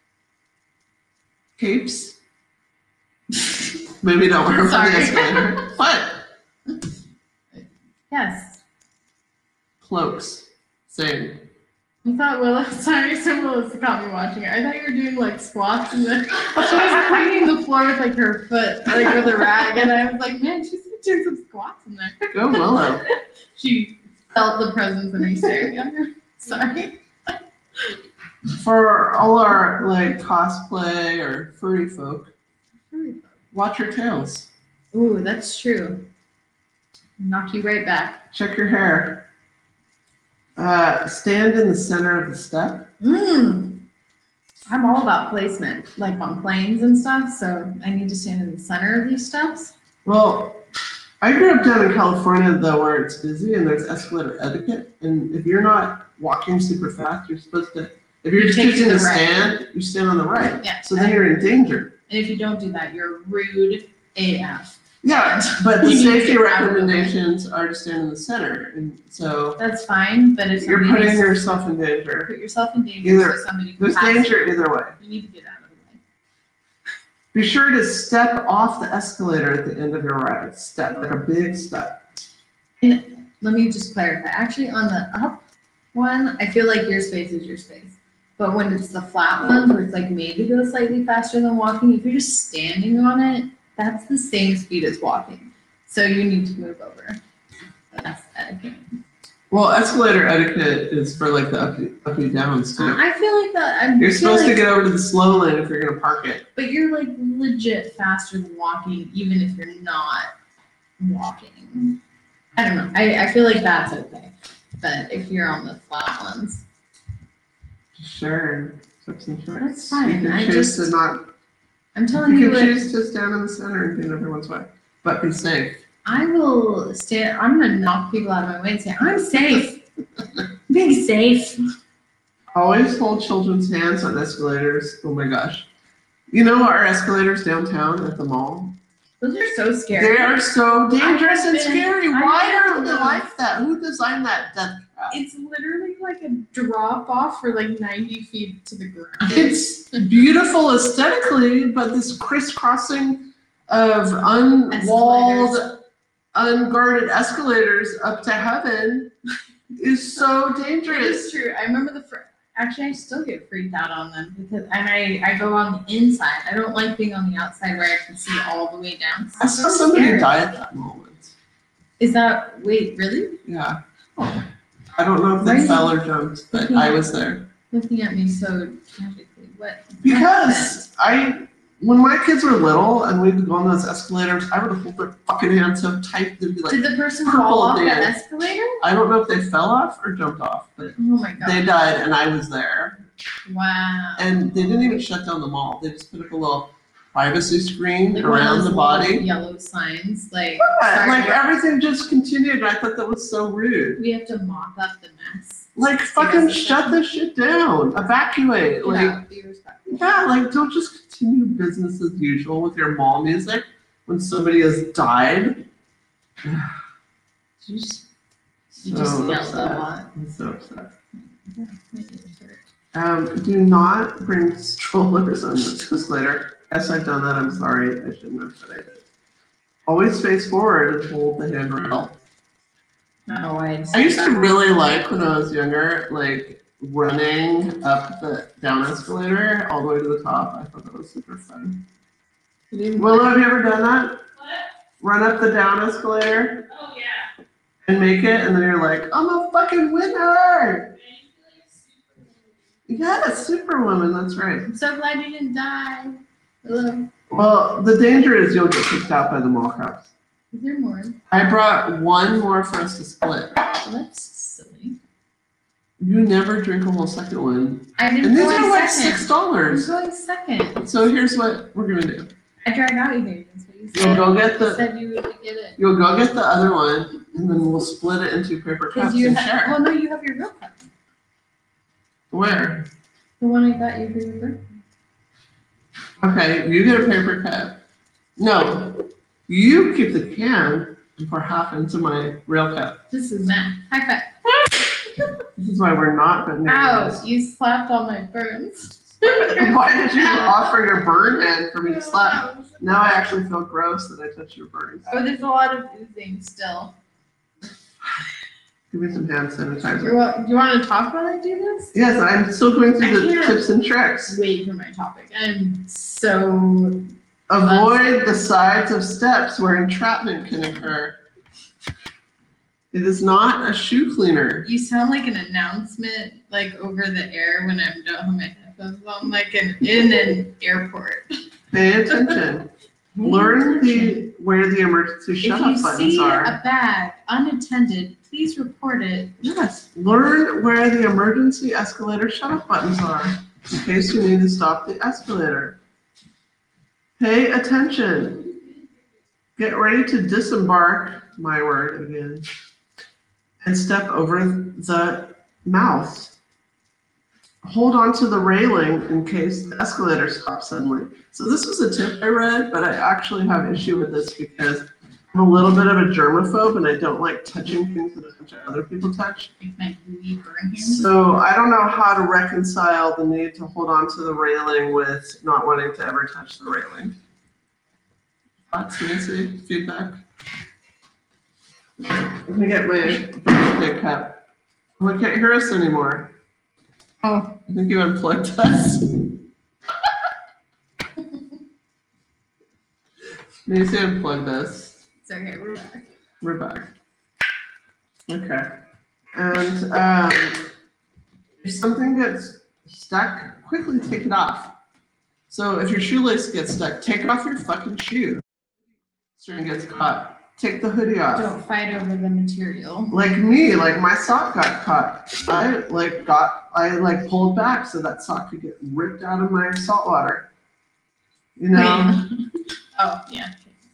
Capes, maybe don't wear them on the Sorry. escalator. What? Yes. Cloaks, same. I thought, well, sorry, Melissa caught me watching it. I thought you were doing like squats and then she was cleaning the floor with like her foot, like with a rag, and I was like, man, she's doing some squats in there. Go Willow. She felt the presence in her staring at her. Sorry. For all our like cosplay or furry folk, watch your tails. Ooh, that's true. Knock you right back. Check your hair. Stand in the center of the step. I'm all about placement, like on planes and stuff, so I need to stand in the center of these steps. Well, I grew up down in California though, where it's busy and there's escalator etiquette. And if you're not walking super fast, you're supposed to. If you're just choosing to stand, you stand on the right. Yeah. So then you're in danger. And if you don't do that, you're rude AF. Yeah, but the You need to safety get out of the way. recommendations are to stand in the center, and so That's fine, but if you're somebody putting needs yourself in to danger. put yourself in danger, Either- so somebody can There's pass danger either way. You need to get out of the way. Be sure to step off the escalator at the end of your ride. Step, like a big step. And let me just clarify. Actually, on the up one, I feel like your space is your space. But when it's the flat ones where it's like made to go slightly faster than walking, if you're just standing on it, that's the same speed as walking. So you need to move over. That's etiquette. Well, escalator etiquette is for like the uppy downs too. I feel like that. You're supposed to get over to the slow lane if you're gonna park it. But you're like legit faster than walking, even if you're not walking. I don't know. I feel like that's okay. But if you're on the flat ones, Sure. Tips and tricks. That's fine. You I can choose just- to not. I'm telling You you can what, choose to stand in the center and get everyone's way, but be safe. I will stand. I'm gonna knock people out of my way and say, I'm safe. Being safe. Always hold children's hands on escalators. Oh my gosh. You know our escalators downtown at the mall? Those are so scary. They are so dangerous and been- scary. I Why have are they been. like that? Who designed that death trap? It's literally like a drop off for like 90 feet to the ground. It's beautiful aesthetically, but this crisscrossing of unwalled, unguarded escalators up to heaven is so It is dangerous. true. I remember actually I still get freaked out on them because I go on the inside. I don't like being on the outside where I can see all the way down. I saw somebody die at that moment. Is that wait, really? Yeah. Oh, I don't know if Why they is fell or jumped, but I was there. looking at me so tragically. What? Because when my kids were little and we'd go on those escalators, I would hold their fucking hands so tight they'd be like, Did the person purple fall off the there. escalator? I don't know if they fell off or jumped off, but Oh my god. they died and I was there. Wow. And they didn't even shut down the mall. They just put up a little privacy screen Like one of around those the little body. yellow signs, like Yeah, sorry, like everything just continued. And I thought that was so rude. we have to mop up the mess. Like fucking shut this shit down. Evacuate. Get Like out, be respectful. yeah, like don't just continue business as usual with your mall music when somebody has died. You just So yelled a upset. lot. I'm so upset. Yeah, my ears hurt. Do not bring strollers on this escalator. Yes, I've done that. I'm sorry. I shouldn't have, but I did. Always face forward and hold the handrail. No, I I used to really like when I was younger, like running up the down escalator all the way to the top. I thought that was super fun. Willow, have you ever done that? What? Run up the down escalator Oh yeah. and make it, and then you're like, I'm a fucking winner! Yeah, Superwoman, that's right. I'm so glad you didn't die. Hello. Well, the danger is you'll get kicked out by the mall cops. Is there more? I brought one more for us to split. Well, that's silly. You never drink a whole second one. I didn't And these go are in like second. $6. I'm going second. So here's what we're gonna do. I drag out you here. That's what you You'll said. go get You the said you would get it. you'll go get the other one, and then we'll split it into paper Because cups you and have, share. well, no, you have your real cup. Where? The one I got you for your birthday. Okay, you get a paper cup. No, you keep the can and pour half into my real cup. This is math. High five. This is why we're not good Ow, neighbors. you slapped all my burns. Why did you offer your burn hand for me to slap? Now I actually feel gross that I touched your burns. Oh, there's a lot of oozing still. Give me some hand sanitizer. Do you want to talk while I do this? Yes, I'm still going through the I can't. tips and tricks. Wait for my topic. I'm so. Avoid the sides of steps where entrapment can occur. It is not a shoe cleaner. You sound like an announcement, like over the air when I don't have my headphones on, like in an airport. Pay attention. Learn where the emergency shut-off If you buttons see are. a bag unattended, please report it. Yes, learn where the emergency escalator shut-off buttons are in case you need to stop the escalator. Pay attention. Get ready to disembark, my word again, and step over the mouth. Hold on to the railing in case the escalator stops suddenly. So this was a tip I read, but I actually have issue with this because I'm a little bit of a germaphobe and I don't like touching things that other people touch. Like my gooey burn here. So I don't know how to reconcile the need to hold on to the railing with not wanting to ever touch the railing. Thoughts, Nancy? Feedback? Let me get my birthday cap. Oh, I can't hear us anymore. Oh. I think you unplugged us. Nancy unplugged us. It's okay, we're back. We're back. Okay. And if something gets stuck, quickly take it off. So if your shoelace gets stuck, take off your fucking shoe. String gets caught. Take the hoodie off. Don't fight over the material. Like me, like my sock got caught. I pulled back so that sock could get ripped out of my salt water. You know? Oh, yeah.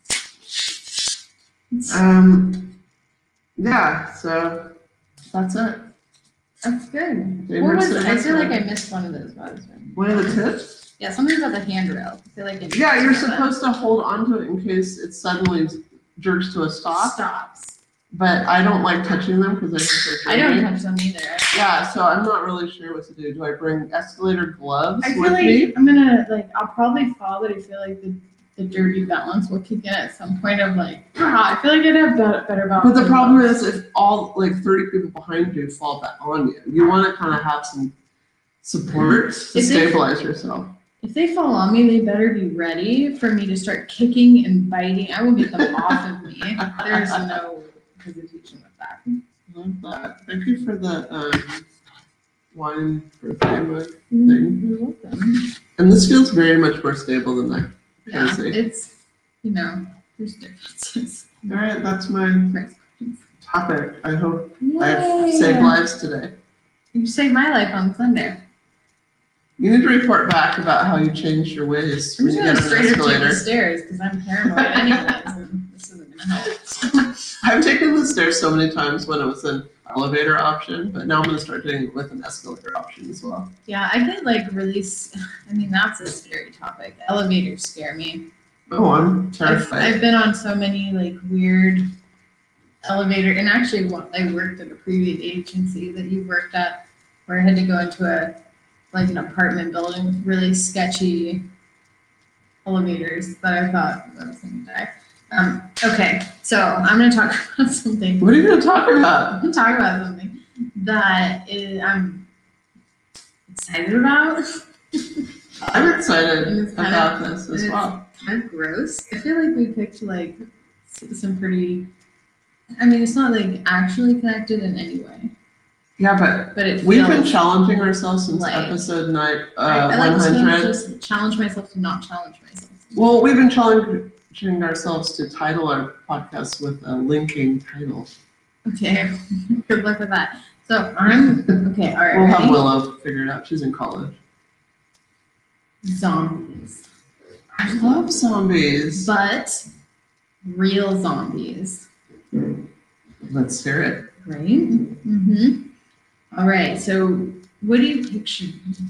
Yeah, so that's it. That's good. They What were was so it? I feel like good. I missed one of those ones. One of the tips? Yeah, something about the handrail. I feel like it. Yeah, you're supposed to hold onto it in case it suddenly jerks to a stop. Stops. But I don't like touching them because I think they're I don't dirty. touch them either. Yeah, so I'm not really sure what to do. Do I bring escalator gloves I feel with like me? I'm gonna I'll probably fall, but I feel like the dirty balance will kick in at some point of I feel like I'd have better balance. But the problem is if all 30 people behind you fall back on you, you want to kind of have some support to If they- stabilize yourself. If they fall on me, they better be ready for me to start kicking and biting. I will get them off of me. There's no hesitation with that. I love that. Thank you for the wine birthday mug thing. You're welcome. And this feels very much more stable than that. Yeah, Crazy. it's there's differences. All right, that's my topic. I hope Yay. I've saved lives today. You saved my life on Sunday. You need to report back about how you changed your ways I'm when just you gonna get on an straight up take the escalator. stairs because I'm paranoid anyways, and this isn't gonna help. I've taken the stairs so many times when it was an elevator option, but now I'm gonna start doing it with an escalator option as well. Yeah, I get that's a scary topic. Elevators scare me. Oh, I'm I've terrified. been on so many weird elevator, and actually I worked at a previous agency that you worked at where I had to go into an apartment building with really sketchy elevators that I thought I was gonna die. Okay, so I'm gonna talk about something. What are you gonna talk about? I'm gonna talk about something that I'm excited about. I'm excited And it's kinda- about this as it's well. kind of gross. I feel like we picked some pretty. It's not actually connected in any way, Yeah, but it. we've been feels challenging ourselves since like- episode I like to 100. just challenge myself to not challenge myself. Well, we've been challenging ourselves to title our podcast with a linking title. Okay, good luck with that. So I'm okay. All right. We'll have ready? Willow figured out. She's in college. Zombies, I love zombies. but real zombies, Let's hear it. right? Mm-hmm. All right. So what do you picture?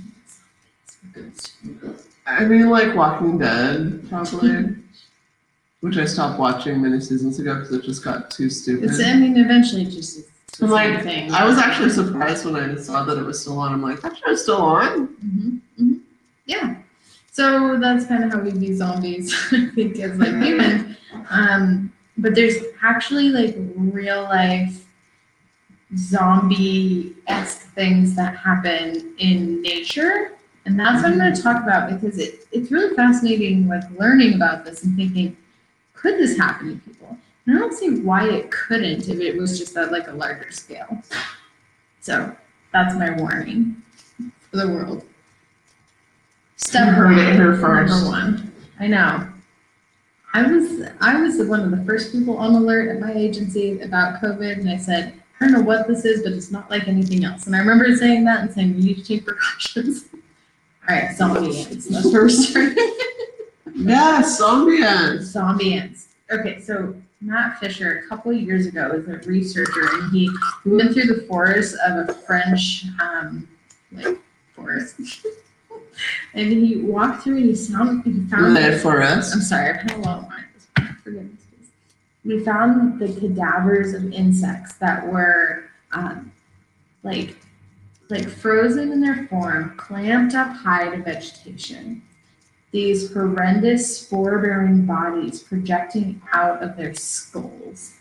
I mean, like Walking Dead, probably. Which I stopped watching many seasons ago because it just got too stupid. Eventually it just is the I'm same like, thing. I was actually surprised when I saw that it was still on. I'm like, that show's still on? Yeah. So that's kind of how we view zombies, I think, as humans. But there's actually real life zombie-esque things that happen in nature. And that's what I'm going to talk about because it's really fascinating, like learning about this and thinking, could this happen to people? And I don't see why it couldn't if it was just at like a larger scale. So that's my warning for the world. Step You heard it here first. Number one. I know. I was one of the first people on alert at my agency about COVID, and I said, I don't know what this is, but it's not like anything else. And I remember saying that and saying we need to take precautions. All right, zombie ants. That's where we're starting. Yes, zombie ants. Zombie ants. Okay, so Matt Fisher, a couple of years ago, was a researcher, and he went through the forest of a French, forest. And he walked through and he found. Led for us. I'm sorry, I've had a lot of wine. For goodness sakes. We found the cadavers of insects that were, like frozen in their form, clamped up high to vegetation. These horrendous spore-bearing bodies projecting out of their skulls.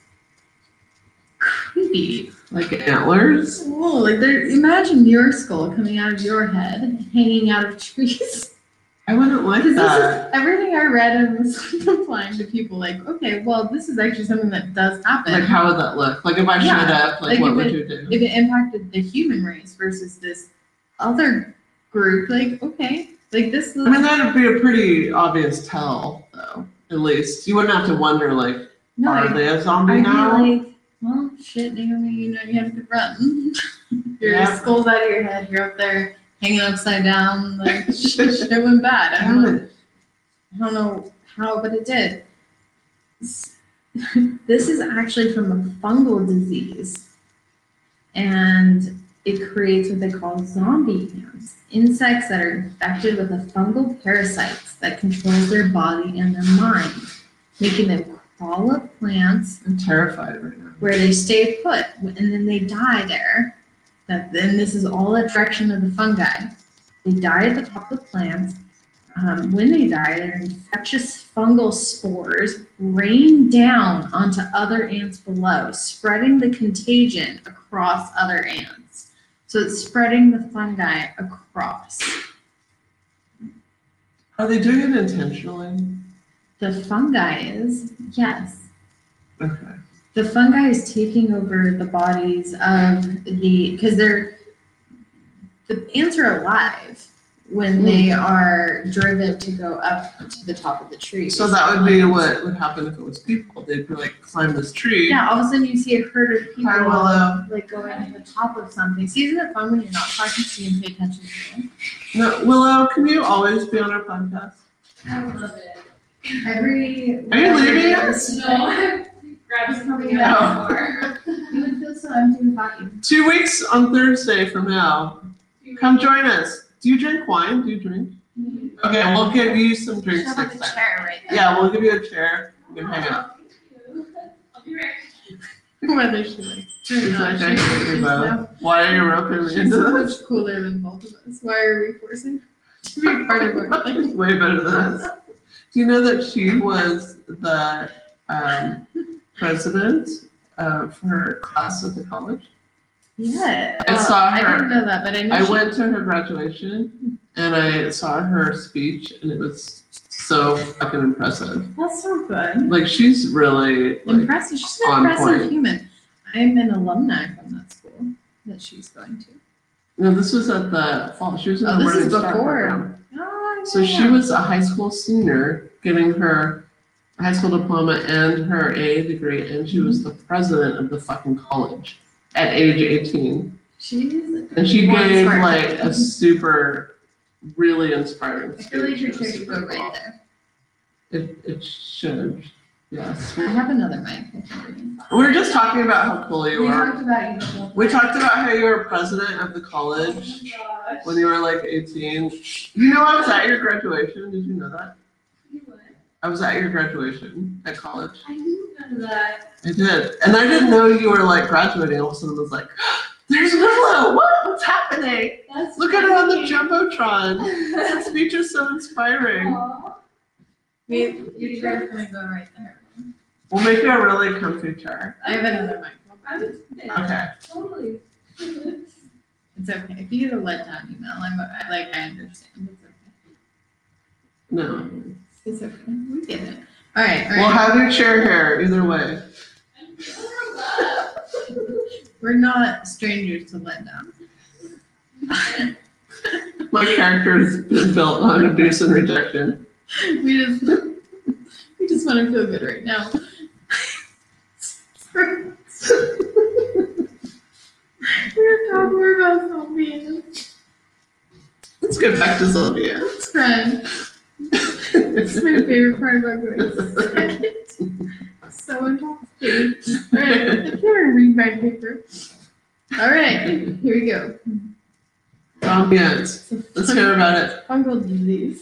Creepy. Like antlers? Oh, like imagine your skull coming out of your head, hanging out of trees. I wouldn't like Because this that. is everything I read and was applying to people like, okay, well, this is actually something that does happen. Like, how would that look? Like, if I Yeah, showed up, like what if would you do? If it impacted the human race versus this other group, like, okay, like this I mean, that'd be a pretty obvious tell, though. At least you wouldn't have to wonder, like, no, are they a zombie I'd now? be like, well, shit, Naomi, you know you have to run. Your Yeah. skull's out of your head, you're up there hanging upside down, like shit went bad. I don't know how, but it did. This is actually from a fungal disease, and it creates what they call zombie ants, insects that are infected with a fungal parasites that controls their body and their mind, making them crawl up plants I'm terrified right now. where they stay put, and then they die there. Then this is all a direction of the fungi. They die at the top of the plants. When they die, their infectious fungal spores rain down onto other ants below, spreading the contagion across other ants. So it's spreading the fungi across. Are they doing it intentionally? The fungi is, yes. Okay. The fungi is taking over the bodies of because the ants are alive when they are driven to go up to the top of the tree. So that would be what would happen if it was people. They'd be like, climb this tree. Yeah, all of a sudden you see a herd of people Hi, Willow. like going to the top of something. See, isn't it fun when you're not talking to you and pay attention to them? No, Willow, can you always be on our podcast? I love it. Are you leaving us? No. Grabs coming Yeah. out more. You would feel so empty without you. 2 weeks on Thursday from now. Come join us. Do you drink wine? Do you drink? Okay, we'll give you some drinks Just have next a time. chair right there. Yeah, we'll give you a chair. You can hang out. I'll be right Whether she likes She's or not. like, I hate you both. Why are you roping me She's into so this? much cooler than both of us. Why are we forcing her to be part of our thing? Way better than us. Do you know that she was the president of her class at the college? Yeah. I saw I her. didn't know that, but I knew I she went to her graduation and I saw her speech and it was so fucking impressive. That's so good. Like she's really like, Impressive. She's an on impressive point. human. I'm an alumni from that school that she's going to. no, this was at the fall. She was in Oh, the this is Morning Star before. program. Oh, So she was a high school senior getting her high school diploma and her AA degree, and she was the president of the fucking college at age 18. She's And she one gave smart like person. a super, really inspiring I feel like speech. her It was chair should super go right cool. there. It should, yes. I have another mic. I can bring We were just talking about how cool in. you We are. talked about you. the whole We time. talked about how you were president of the college gosh. when you were like 18. You know, I was at your graduation. Did you know that? You what? I was at your graduation at college. I didn't know that. I did. And I didn't know you were like graduating. All of a sudden I was like, there's Willow. What's happening? That's Look at her on the funny. Jumbotron. That speech is so inspiring. Aw. You guys can go right there. We'll make you a really comfy chair. I have another mic. Okay. Totally. It's okay. If you get a letdown email, I understand. It's okay. No. It's okay. We get it. All right. We'll have your chair here either way. We're not strangers to letdown. My character has been built on abuse and rejection. We just want to feel good right now. We're talking more about zombies. Let's get back to Sylvia. It's fun. It's my favorite part about going so intoxicated. All right, I can't even read my paper. All right, here we go. Zombies. Let's hear about it. Fungal disease.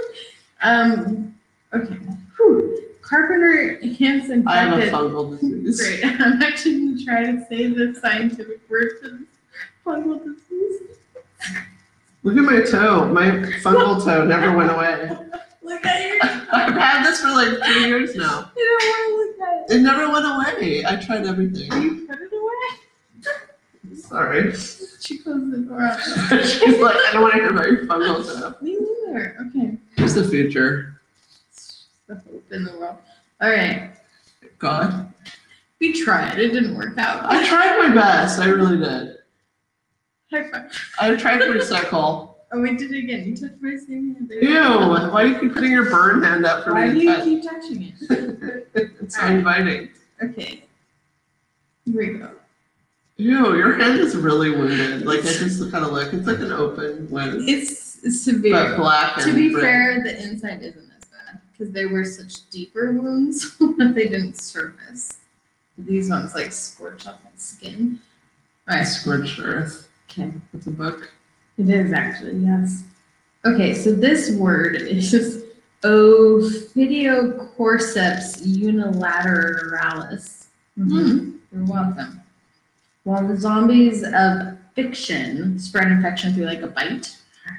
Okay. Whew. Carpenter ants I have a infected. fungal disease. Great. I'm actually going to try to say the scientific word for this fungal disease. Look at my toe. My fungal toe never went away. Look at your. I've had this for like 3 years now. I don't want to look at it. It never went away. I tried everything. You put it away? Sorry. She closed the door on it. She's like, I don't want to hear about your fungal toe. Me neither. Okay. Here's the future. The hope in the world. All right. God. We tried. It didn't work out. I tried my best. I really did. High five. I tried to recycle. Oh, we did it again. You touched my same hand. Ew. Why do you keep putting your burn hand up for Why do me to you touch? keep touching it? It's so inviting. Okay. Here we go. Ew, your hand is really wounded. Like, I just kind of look. It's like an open wound. It's severe. But black and To be red. fair, the inside isn't as bad because they were such deeper wounds that they didn't surface. These ones like scorch up my skin. All right. Scorched Earth. Okay. It's a book. It is actually, yes. Okay, so this word is Ophidiocorceps unilateralis. You're welcome. While the zombies of fiction spread infection through like a bite,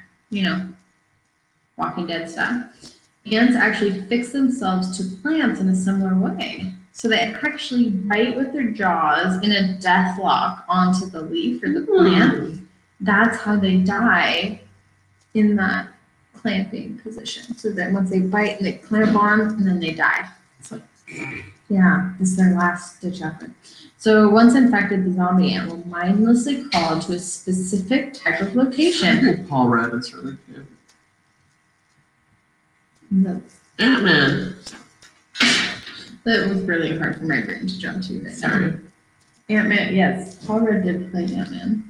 Walking Dead stuff, ants actually fix themselves to plants in a similar way. So they actually bite with their jaws in a death lock onto the leaf or the plant. That's how they die in that clamping position. So that once they bite, they clamp on and then they die. So, yeah, this is their last ditch effort. So once infected, the zombie ant will mindlessly crawl to a specific type of I location. think Paul Rudd is really cute. Ant-Man. That was really hard for my brain to jump to right now. Sorry. Ant-Man, yes, Paul Rudd did play Ant-Man.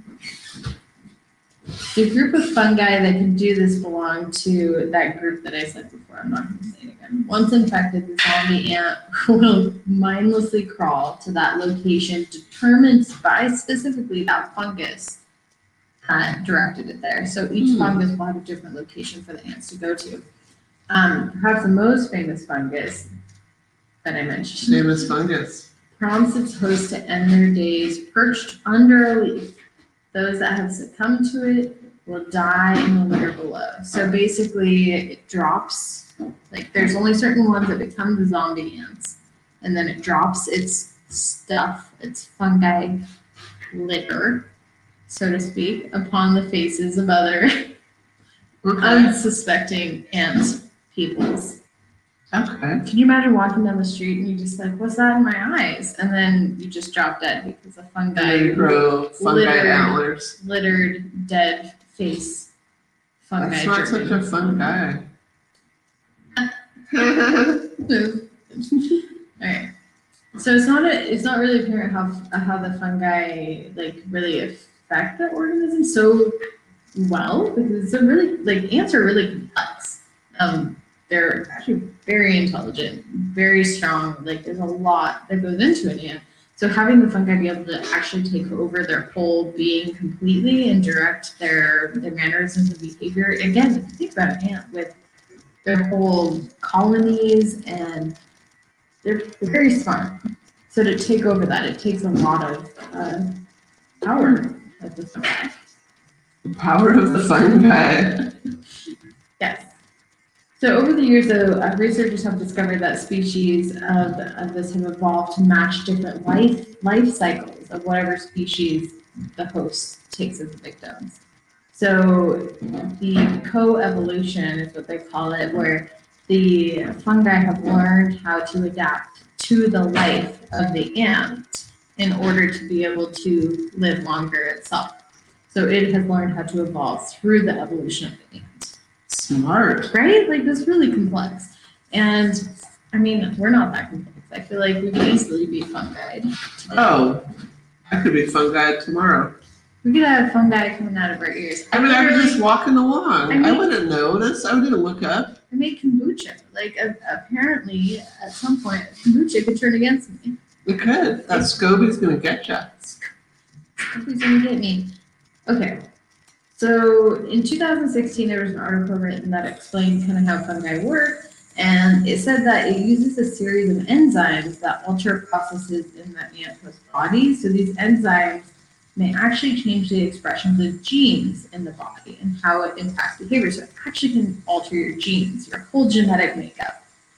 The group of fungi that can do this belong to that group that I said before. I'm not going to say it again. Once infected, the zombie ant will mindlessly crawl to that location determined by specifically that fungus that directed it there. So each fungus will have a different location for the ants to go to. Perhaps the most famous fungus that I mentioned Famous fungus. prompts its host to end their days perched under a leaf. Those that have succumbed to it will die in the litter below. So basically, it drops, like there's only certain ones that become the zombie ants, and then it drops its stuff, its fungi litter, so to speak, upon the faces of other unsuspecting ant peoples. Okay. Can you imagine walking down the street and you just like, what's that in my eyes? And then you just drop dead because the And fungi they grow fungi Littered. antlers. littered dead face fungi. That's not such a fun guy. Alright. So it's not really apparent how the fungi like really affect the organism so well because it's a really like ants are really complex. They're actually very intelligent, very strong. Like there's a lot that goes into an ant. So having the fungi be able to actually take over their whole being completely and direct their mannerisms and behavior. Again, if you think about an ant with their whole colonies and they're very smart. So to take over that, it takes a lot of power of the fungi. The power of the fungi. Yes. So over the years, though, researchers have discovered that species of this have evolved to match different life cycles of whatever species the host takes as victims. So the co-evolution is what they call it, where the fungi have learned how to adapt to the life of the ant in order to be able to live longer itself. So it has learned how to evolve through the evolution of the ant. Smart. Right? Like, that's really complex. And I mean, we're not that complex. I feel like we could easily be fungi. Oh, I could be fungi tomorrow. We could have fungi coming out of our ears. I mean, I was just walking along. I mean- I wouldn't notice. I wouldn't look up. I made kombucha. Like, apparently, at some point, kombucha could turn against me. It could. That scoby's gonna get you. Who's gonna get me? Okay. So in 2016, there was an article written that explained kind of how fungi work, and it said that it uses a series of enzymes that alter processes in the ant host body. So these enzymes may actually change the expressions of genes in the body and how it impacts behavior. So it actually can alter your genes, your whole genetic makeup.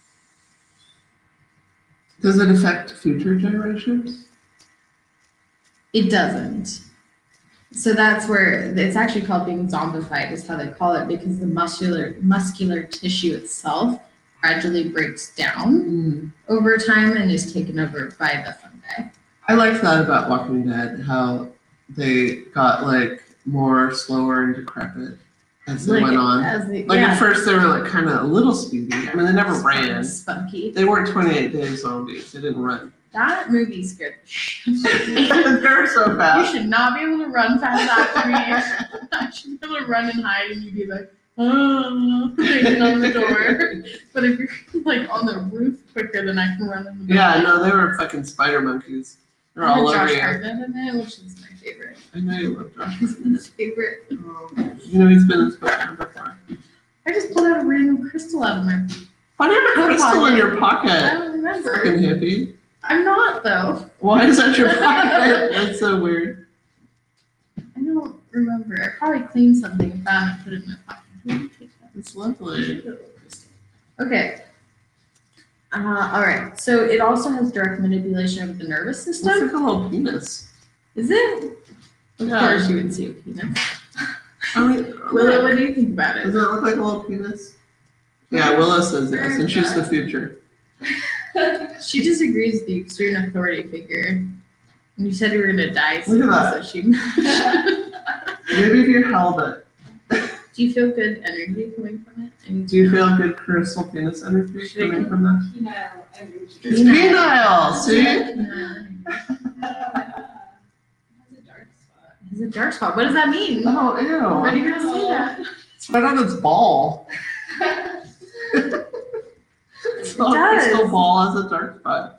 Does it affect future generations? It doesn't. So that's where it's actually called being zombified, is how they call it, because the muscular tissue itself gradually breaks down over time and is taken over by the fungi. I liked that about Walking Dead, how they got like more slower and decrepit as they went on. At first they were like kind of a little speedy. I mean, they never ran. Spunky. They weren't 28-day zombies. They didn't run. That movie scared the shit. They're so You fast. should not be able to run fast after me. I should be able to run and hide, and you'd be like, oh, banging on the door. But if you're like on the roof quicker than I can run in the door. Yeah, no, they were fucking spider monkeys. They're I had all over Josh you. Hartnett in it, which is my favorite. I know you love Josh. He's my favorite. You know he's been in Spokane before. I just pulled out a random crystal out of my. Why do you have a crystal in your I pocket? don't remember. Fucking hippie. I'm not though. Why is that your pocket? That's so weird. I don't remember. I probably cleaned something and found it and put it in my pocket. Let me take that. It's lovely. Okay. All right. So it also has direct manipulation of the nervous It's system. like a little penis. Is it? Of Yeah. course you would see a penis. I mean, Willow, what do you think about does it? it look like a little penis? Yeah, Willow says yes, and she's the future. She disagrees with the extreme authority figure. And you said you were gonna die soon, Look at so she. Maybe if you held it. Do you feel good energy coming from it? I need Do you feel good crystal penis energy Should I coming get- from that? Penile energy. It's penile, see? Has a dark spot. It's a dark spot. What does that mean? Oh, Why do ew. you guys say that? It's right on its ball. It's not a crystal does. ball has a dark spot.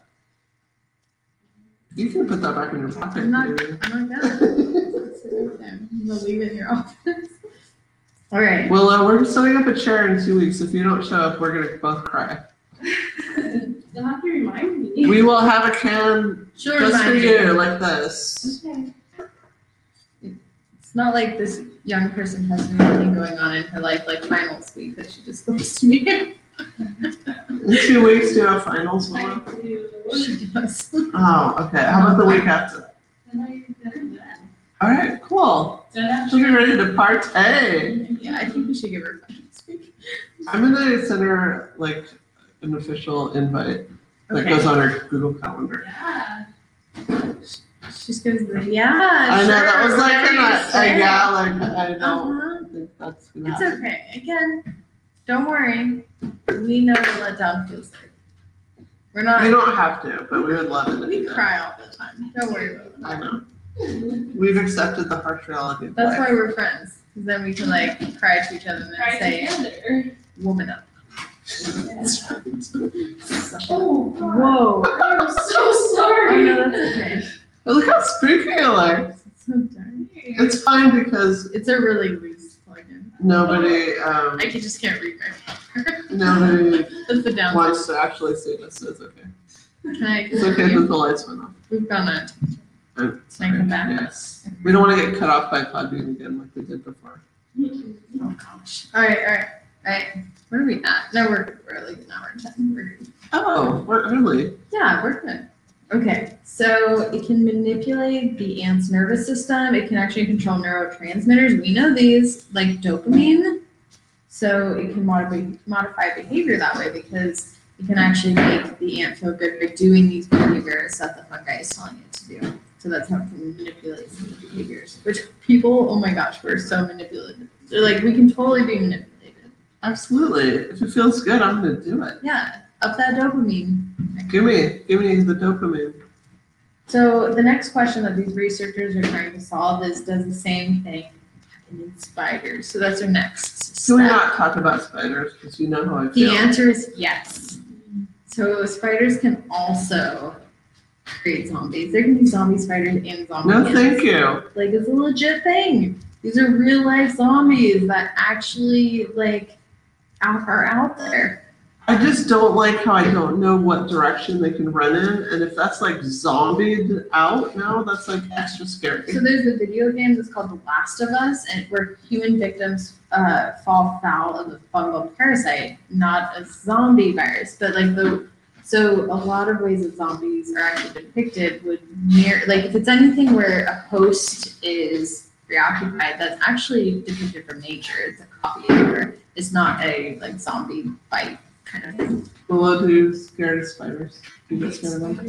You can put that back in your pocket. I'm not- maybe. I'm not gonna. It's right there. I'm gonna leave it in your office. All right. Well, we're setting up a chair in 2 weeks. If you don't show up, we're gonna both cry. You'll have to remind me. We will have a can She'll just for remind you, like this. Okay. It's not like this young person has anything going on in her life, like finals week, that she just goes to me. In 2 weeks, do you have finals, Willow? I do. She does. Oh, okay. How about the week after? Then I'm done. All right, cool. Done She'll be ready to partay. Yeah, I think we should give her finals week. I'm gonna send her like an official invite that Okay. goes on her Google Calendar. Yeah. She's gonna be, yeah. I know that sure, was like whatever you say. yeah, like I don't Uh-huh. think that's gonna It's happen. okay. Again, don't worry. We know what let down feels like. We're not. You don't have to, but we would love it if We you did. cry all the time. Don't worry about it. I know. We've accepted the harsh reality of That's life. why we're friends. Because then we can like cry to each other and then Try say, together. "Woman up." Oh, Whoa. I'm so Oh sorry. no, that's okay. But look how spooky you look. It's so dark. It's fine because It's a really loose plug-in. nobody I just can't read my paper. nobody That's the downside. wants to actually see this, so it's okay. Can I It's okay that the lights went off. We've gone on. Oh, Can I come back? Yes. We don't want to get cut off by Podbean again like we did before. Oh gosh. All right. right? Where are we at? No, we're like an hour and 10. We're good. Oh, we're early. Yeah, we're good. Okay, so it can manipulate the ant's nervous system. It can actually control neurotransmitters. We know these, like dopamine. So it can modify behavior that way because it can actually make the ant feel good by doing these behaviors that the fungi is telling it to do. So that's how it can manipulate some of the behaviors. Which people, oh my gosh, we're so manipulative. They're like, we can totally be manipulated. Absolutely. If it feels good, I'm gonna do it. Yeah, up that dopamine. Give me the dopamine. So the next question that these researchers are trying to solve is, does the same thing happen in spiders? So that's our next Can we step. not talk about spiders? Because you know how I The feel. answer is yes. So spiders can also create zombies. There can be zombie spiders and zombie No, ants. thank you. Like, it's a legit thing. These are real life zombies that actually are out there. I just don't like how I don't know what direction they can run in, and if that's like zombied out now, that's like extra scary. So there's a video game that's called The Last of Us, and where human victims fall foul of a fungal parasite, not a zombie virus, but so a lot of ways that zombies are actually depicted would mirror, like if it's anything where a host is preoccupied, that's actually depicted from nature. It's a copy of it. It's not a like zombie bite kind of thing. Willow, do you scared of spiders? Do you get scared of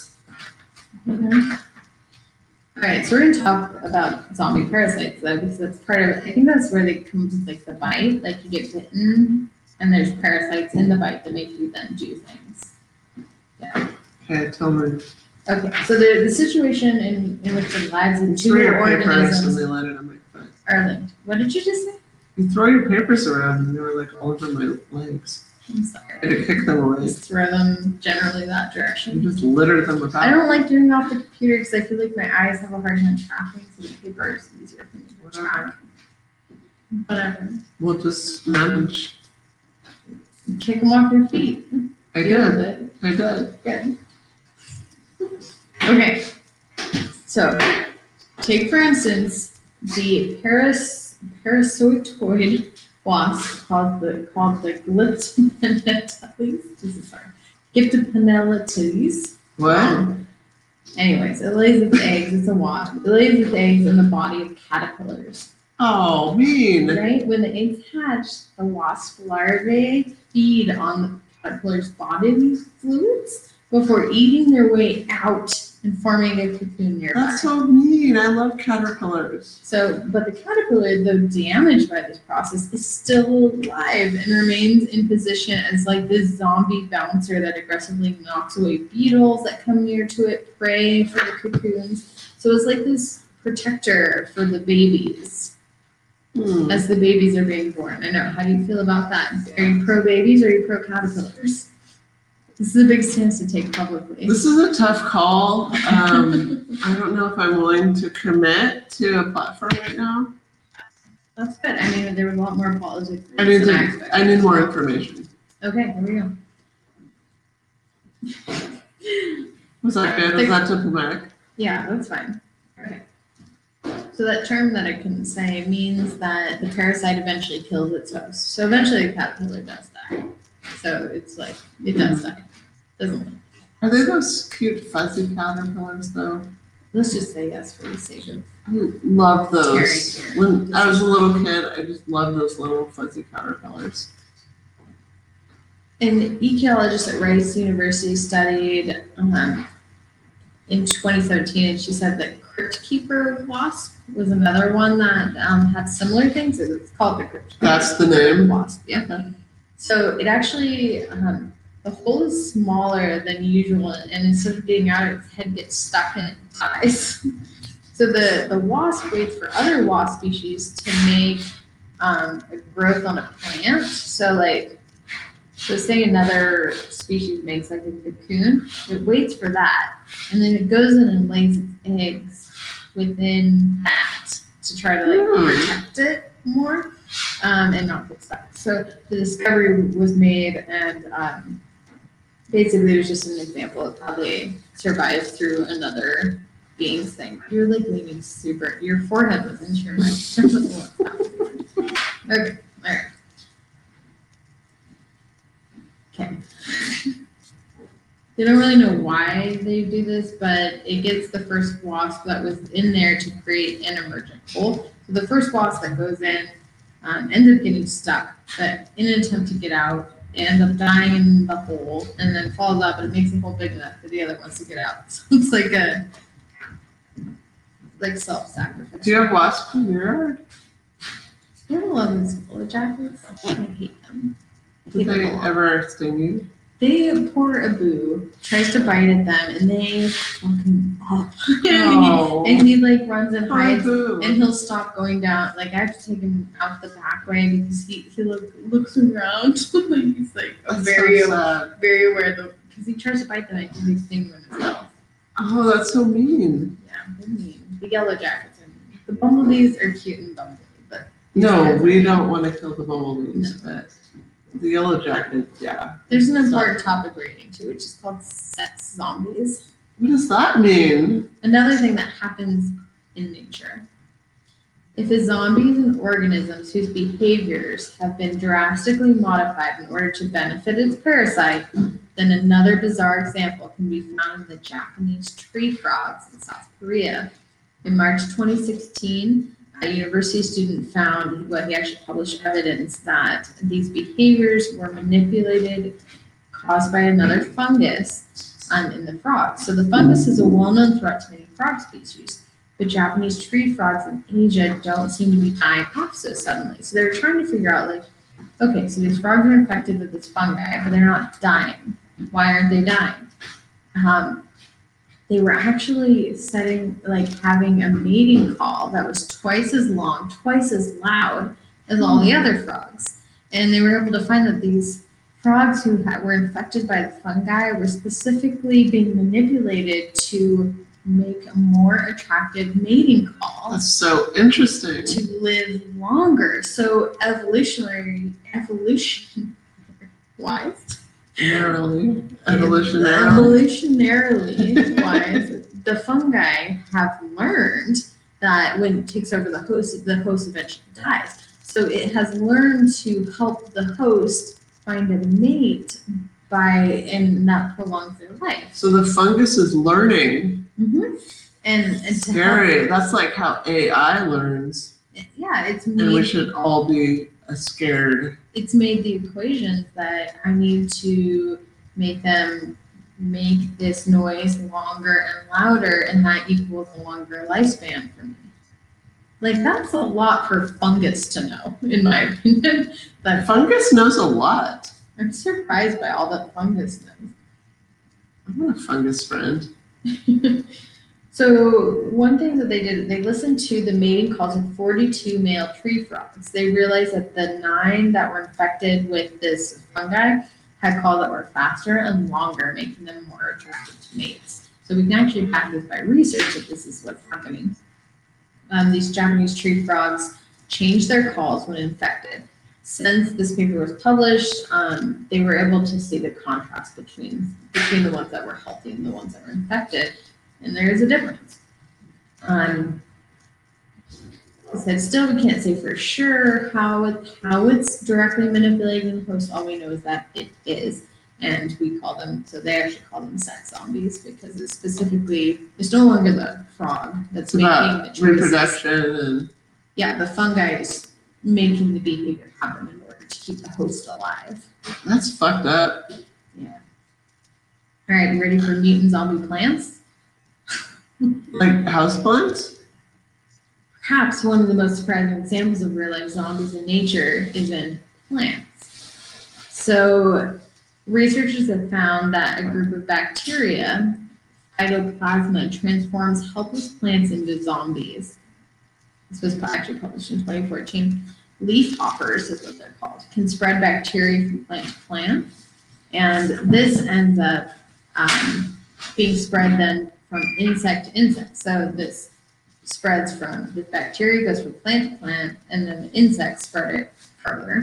them? All right, so we're gonna talk about zombie parasites though, because that's part of it. I think that's where they come to like the bite, like you get bitten and there's parasites in the bite that make you then do things. Yeah. Okay, tell me. Okay, so the situation in which the lives of You throw two your papers and organisms they landed on my foot. are linked. What did you just say? You throw your papers around and they were like all over my legs. I'm I sorry. had to kick them away. Just throw them generally that You direction. just littered them I about. don't like doing it off the computer because I feel like my eyes have a hard time tracking, so the paper is easier for me to track. Whatever. We'll just manage. Kick them off your feet. I Deal with did. it. I did. Good. Okay, so take for instance the parasitoid wasp called the Glyptopanelatides. What? Anyways, it lays its eggs. It's a wasp. It lays its eggs in the body of caterpillars. Oh, mean. Right? When the eggs hatch, the wasp larvae feed on the caterpillar's bodily fluids before eating their way out and forming a cocoon nearby. That's so mean. I love caterpillars. So, but the caterpillar, though damaged by this process, is still alive and remains in position as like this zombie bouncer that aggressively knocks away beetles that come near to it, prey for the cocoons. So it's like this protector for the babies as the babies are being born. I know. How do you feel about that? Are you pro babies or are you pro caterpillars? This is a big stance to take publicly. This is a tough call. I don't know if I'm willing to commit to a platform right now. That's good. I mean, there was a lot more politics. I need than expected. I need more information. Okay, here we go. Was that good? Was that diplomatic? Yeah, that's fine. Okay. So that term that I couldn't say means that the parasite eventually kills its host. So eventually the caterpillar does die. So it's like, it does die. Doesn't it? Are they those cute fuzzy caterpillars though? Let's just say yes for the sake of. I love those. Terry. When I was a little kid, I just loved those little fuzzy caterpillars. An ecologists at Rice University studied in 2017, and she said that crypt keeper wasp was another one that had similar things. It's called the crypt keeper That's the name? wasp. Yeah. So it actually, the hole is smaller than usual, and instead of getting out, its head gets stuck and it dies. So the wasp waits for other wasp species to make a growth on a plant. So say another species makes like a cocoon, it waits for that, and then it goes in and lays its eggs within that to try to protect it more and not get stuck. So the discovery was made, and basically it was just an example of how they survived through another being's thing. You're like leaning super, your forehead was into your mic. Okay, all right. Okay. They don't really know why they do this, but it gets the first wasp that was in there to create an emergent hole. So the first wasp that goes in ends up getting stuck, but in an attempt to get out, it ends up dying in the hole and then falls up and it makes the hole big enough for the other ones to get out. So it's like self-sacrifice. Do you have wasps in your yard? I don't love these yellow jackets. I hate them. Did they ever sting you? They poor Abu tries to bite at them and they fucking Oh. and he like runs and Poor hides Boo. and he'll stop going down. Like I have to take him out the back way because he looks around. Like he's like That's very so sad. very aware of because he tries to bite them and he's stinging them himself. Oh, that's so mean. Yeah, they're mean. The yellow jackets are mean. The bumblebees are cute and bumbly, but No, we don't want to kill the bumblebees, but the yellow jacket, yeah. there's an important topic we're getting to, which is called sex zombies. What does that mean? Another thing that happens in nature. If a zombie is an organism whose behaviors have been drastically modified in order to benefit its parasite, then another bizarre example can be found in the Japanese tree frogs in South Korea. In March 2016, a university student found, well, he actually published evidence that these behaviors were manipulated, caused by another fungus in the frogs. So the fungus is a well-known threat to many frog species. But Japanese tree frogs in Asia don't seem to be dying off so suddenly. So they're trying to figure out, like, okay, so these frogs are infected with this fungi, but they're not dying. Why aren't they dying? They were actually having a mating call that was twice as long, twice as loud as all the other frogs. And they were able to find that these frogs who were infected by the fungi were specifically being manipulated to make a more attractive mating call That's so interesting. to live longer. So evolution wise, evolutionarily wise, the fungi have learned that when it takes over the host eventually dies. So it has learned to help the host find a mate and that prolongs their life. So the fungus is learning. Mm-hmm. And to Scary. help, That's like how AI learns. yeah, it's And we made should all be scared. it's made the equations that I need to make them make this noise longer and louder, and that equals a longer lifespan for me. Like that's a lot for fungus to know, in my opinion. But Fungus knows a lot. I'm surprised by all that fungus knows. I'm not a fungus friend. So one thing that they did, they listened to the mating calls of 42 male tree frogs. They realized that the 9 that were infected with this fungi had calls that were faster and longer, making them more attractive to mates. So we can actually back this by research that this is what's happening. These Japanese tree frogs changed their calls when infected. Since this paper was published, they were able to see the contrast between the ones that were healthy and the ones that were infected. And there is a difference. It said still we can't say for sure how it's directly manipulating the host. All we know is that it is, and we call them. So they actually call them sex zombies because it's no longer the frog that's It's making about the choices. reproduction and Yeah, the fungi is making the behavior happen in order to keep the host alive. that's fucked up. Yeah. All right, you ready for mutant zombie plants? Like houseplants? Perhaps one of the most surprising examples of real-life zombies in nature is in plants. So researchers have found that a group of bacteria, Phytoplasma, transforms helpless plants into zombies. This was actually published in 2014. Leaf hoppers is what they're called. Can spread bacteria from plant to plant. And this ends up being spread then from insect to insect. So this spreads from the bacteria, goes from plant to plant, and then the insects spread it further.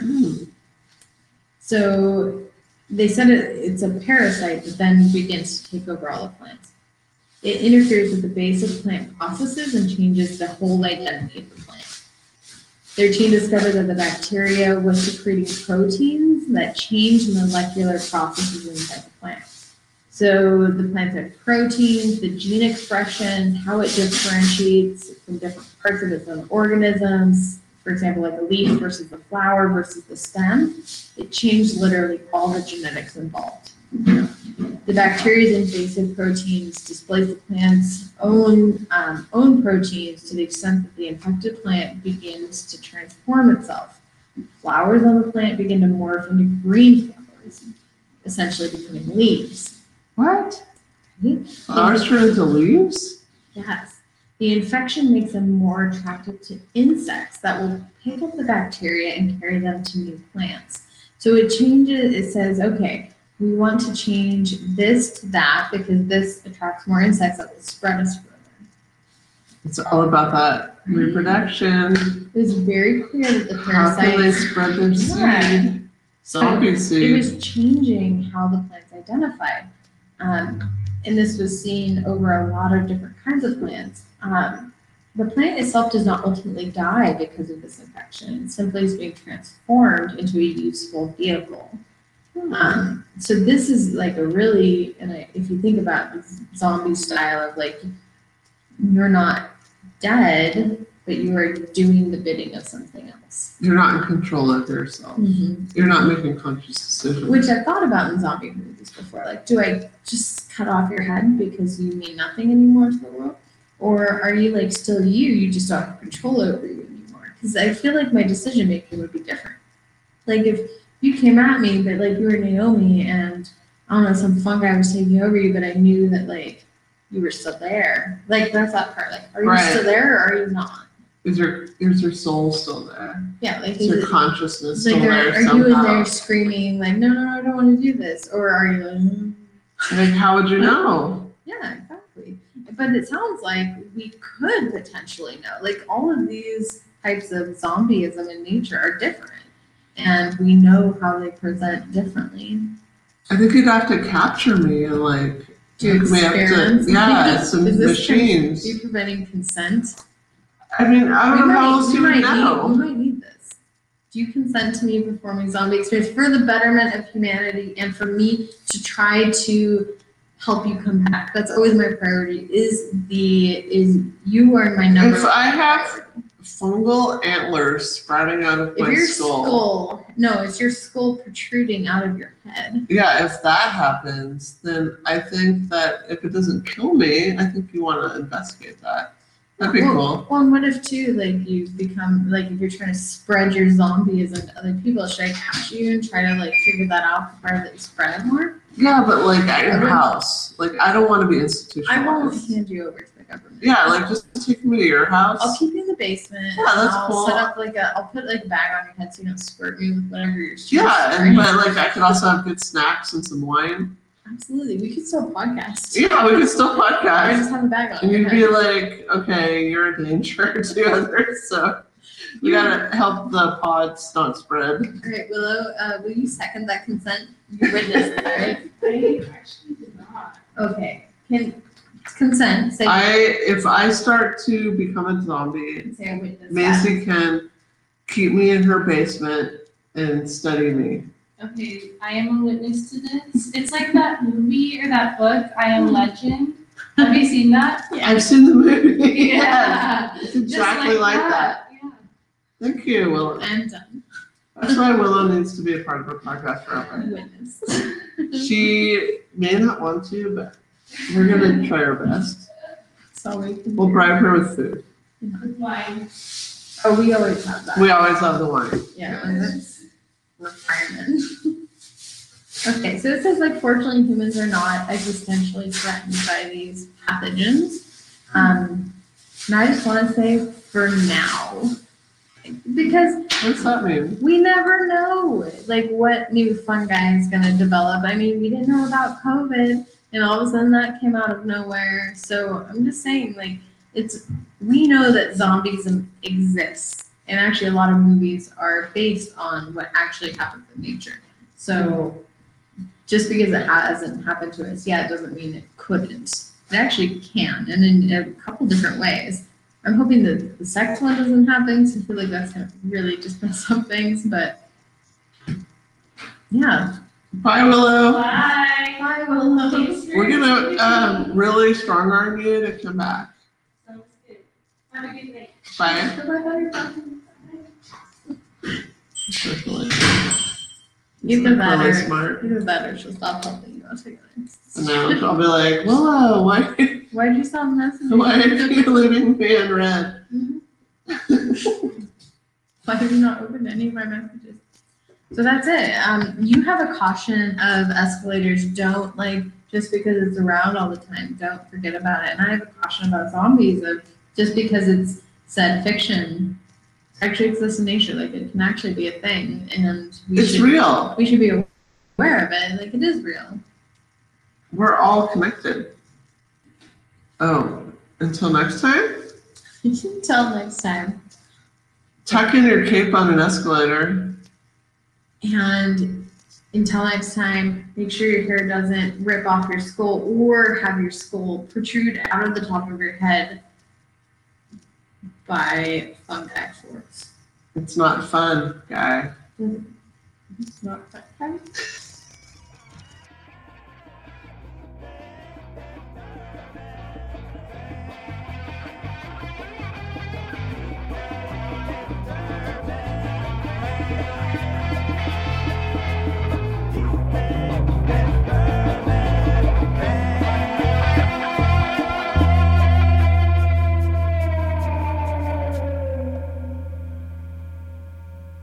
So they said it's a parasite that then begins to take over all the plants. It interferes with the basic plant processes and changes the whole identity of the plant. Their team discovered that the bacteria was secreting proteins that change molecular processes inside the plant. So the plants have proteins, the gene expression, how it differentiates from different parts of its own organisms. For example, like a leaf versus the flower versus the stem. It changed literally all the genetics involved. The bacteria's invasive proteins displace the plant's own proteins to the extent that the infected plant begins to transform itself. Flowers on the plant begin to morph into green flowers, essentially becoming leaves. What? Right? Flowers turn into leaves? Yes. The infection makes them more attractive to insects that will pick up the bacteria and carry them to new plants. So it changes, it says, okay, we want to change this to that because this attracts more insects that will spread us further. It's all about that reproduction. It was very clear that the How can they parasites, spread their Yeah. seed? Zombie it seed. was changing how the plants identified. And this was seen over a lot of different kinds of plants. The plant itself does not ultimately die because of this infection. It simply is being transformed into a useful vehicle. So this is like a really, if you think about this zombie style of like, you're not dead, but you are doing the bidding of something else. You're not in control of yourself. You're not making conscious decisions. Which I've thought about in zombie movies before. Like, do I just cut off your head because you mean nothing anymore to the world? Or are you like still you just don't have control over you anymore? Because I feel like my decision making would be different. Like if you came at me, but like you were Naomi and I don't know, some fungi was taking over you, but I knew that like you were still there. Like that's that part. Like, are you Right. still there or are you not? Is your soul still there? Yeah, like Is is your it, consciousness like still there are you in somehow? there screaming like no, I don't want to do this, or are you like Like, how would you know? yeah, exactly. But it sounds like we could potentially know. Like all of these types of zombieism in nature are different, and we know how they present differently. I think you'd have to capture me and like Do hook me up experiments. to some Is this machines. you preventing consent? I mean, I don't know how else we you would we know. might need this. Do you consent to me performing zombie experiments for the betterment of humanity and for me to try to help you come back? That's always my priority. Is you are my number If one I have priority. fungal antlers sprouting out of If my your skull. it's your skull protruding out of your head. Yeah, if that happens, then I think that if it doesn't kill me, I think you want to investigate that. That'd be cool. Well, and what if too, like you become like if you're trying to spread your zombies into other people, should I catch you and try to like figure that out before that you spread more? Yeah, but like at your I wouldn't- house. Like I don't want to be I institutionalized. won't hand you over to the government. Yeah, like just take me to your house. I'll keep you in the basement. Yeah, that's I'll cool. set up I'll put like a bag on your head so you don't squirt me with whatever you're Yeah, but like I could also have good snacks and some wine. Absolutely. We could still podcast. Yeah, we could still Or podcast. just have a bag on And your you'd head. be like, okay, you're a danger to others, so you gotta help the pods not spread. All right, Willow, will you second that consent? You witnessed that, right? I actually did not. Okay. Consent. Say, If I start to become a zombie, say I witnessed that. Macy can keep me in her basement and study me. Okay, I am a witness to this. It's like that movie or that book, I Am Legend. Have you seen that? I've seen the movie. Yeah. It's Just exactly like that. Yeah. Thank you, Willow. I'm done. That's why Willow needs to be a part of our podcast forever. Witness. She may not want to, but we're gonna try our best. So we can We'll bribe her with food. With wine. Oh, we always have that. We always have the wine. Yeah, and that's a requirement. Okay, so it says like fortunately humans are not existentially threatened by these pathogens. And I just want to say for now, because What's that mean? we never know like what new fungi is going to develop. I mean, we didn't know about COVID and all of a sudden that came out of nowhere. So I'm just saying like we know that zombies exist. And actually a lot of movies are based on what actually happens in nature. So just because it hasn't happened to us yet doesn't mean it couldn't. It actually can, and in a couple different ways. I'm hoping that the sex one doesn't happen, so I feel like that's gonna really just mess up things, but yeah. Bye, Willow. Bye. Bye, Willow. Thanks for We're gonna listening. really strong arm you to come back. Sounds good. Have a good night. Bye. Either that Really or smart. either that or she'll stop helping you. I'll take And then I'll be like, Willow, why Why'd you stop messaging? are you leaving me in red? Why have you not opened any of my messages? So that's it. You have a caution of escalators. Don't just because it's around all the time, don't forget about it. And I have a caution about zombies of just because it's said fiction, actually exists in nature. Like it can actually be a thing, and It's real. we should be aware of it. Like it is real. We're all connected. Oh, until next time, Until next time. tuck in your cape on an escalator. And until next time, make sure your hair doesn't rip off your skull or have your skull protrude out of the top of your head by fungi force. It's not fun, guy. It's not fun.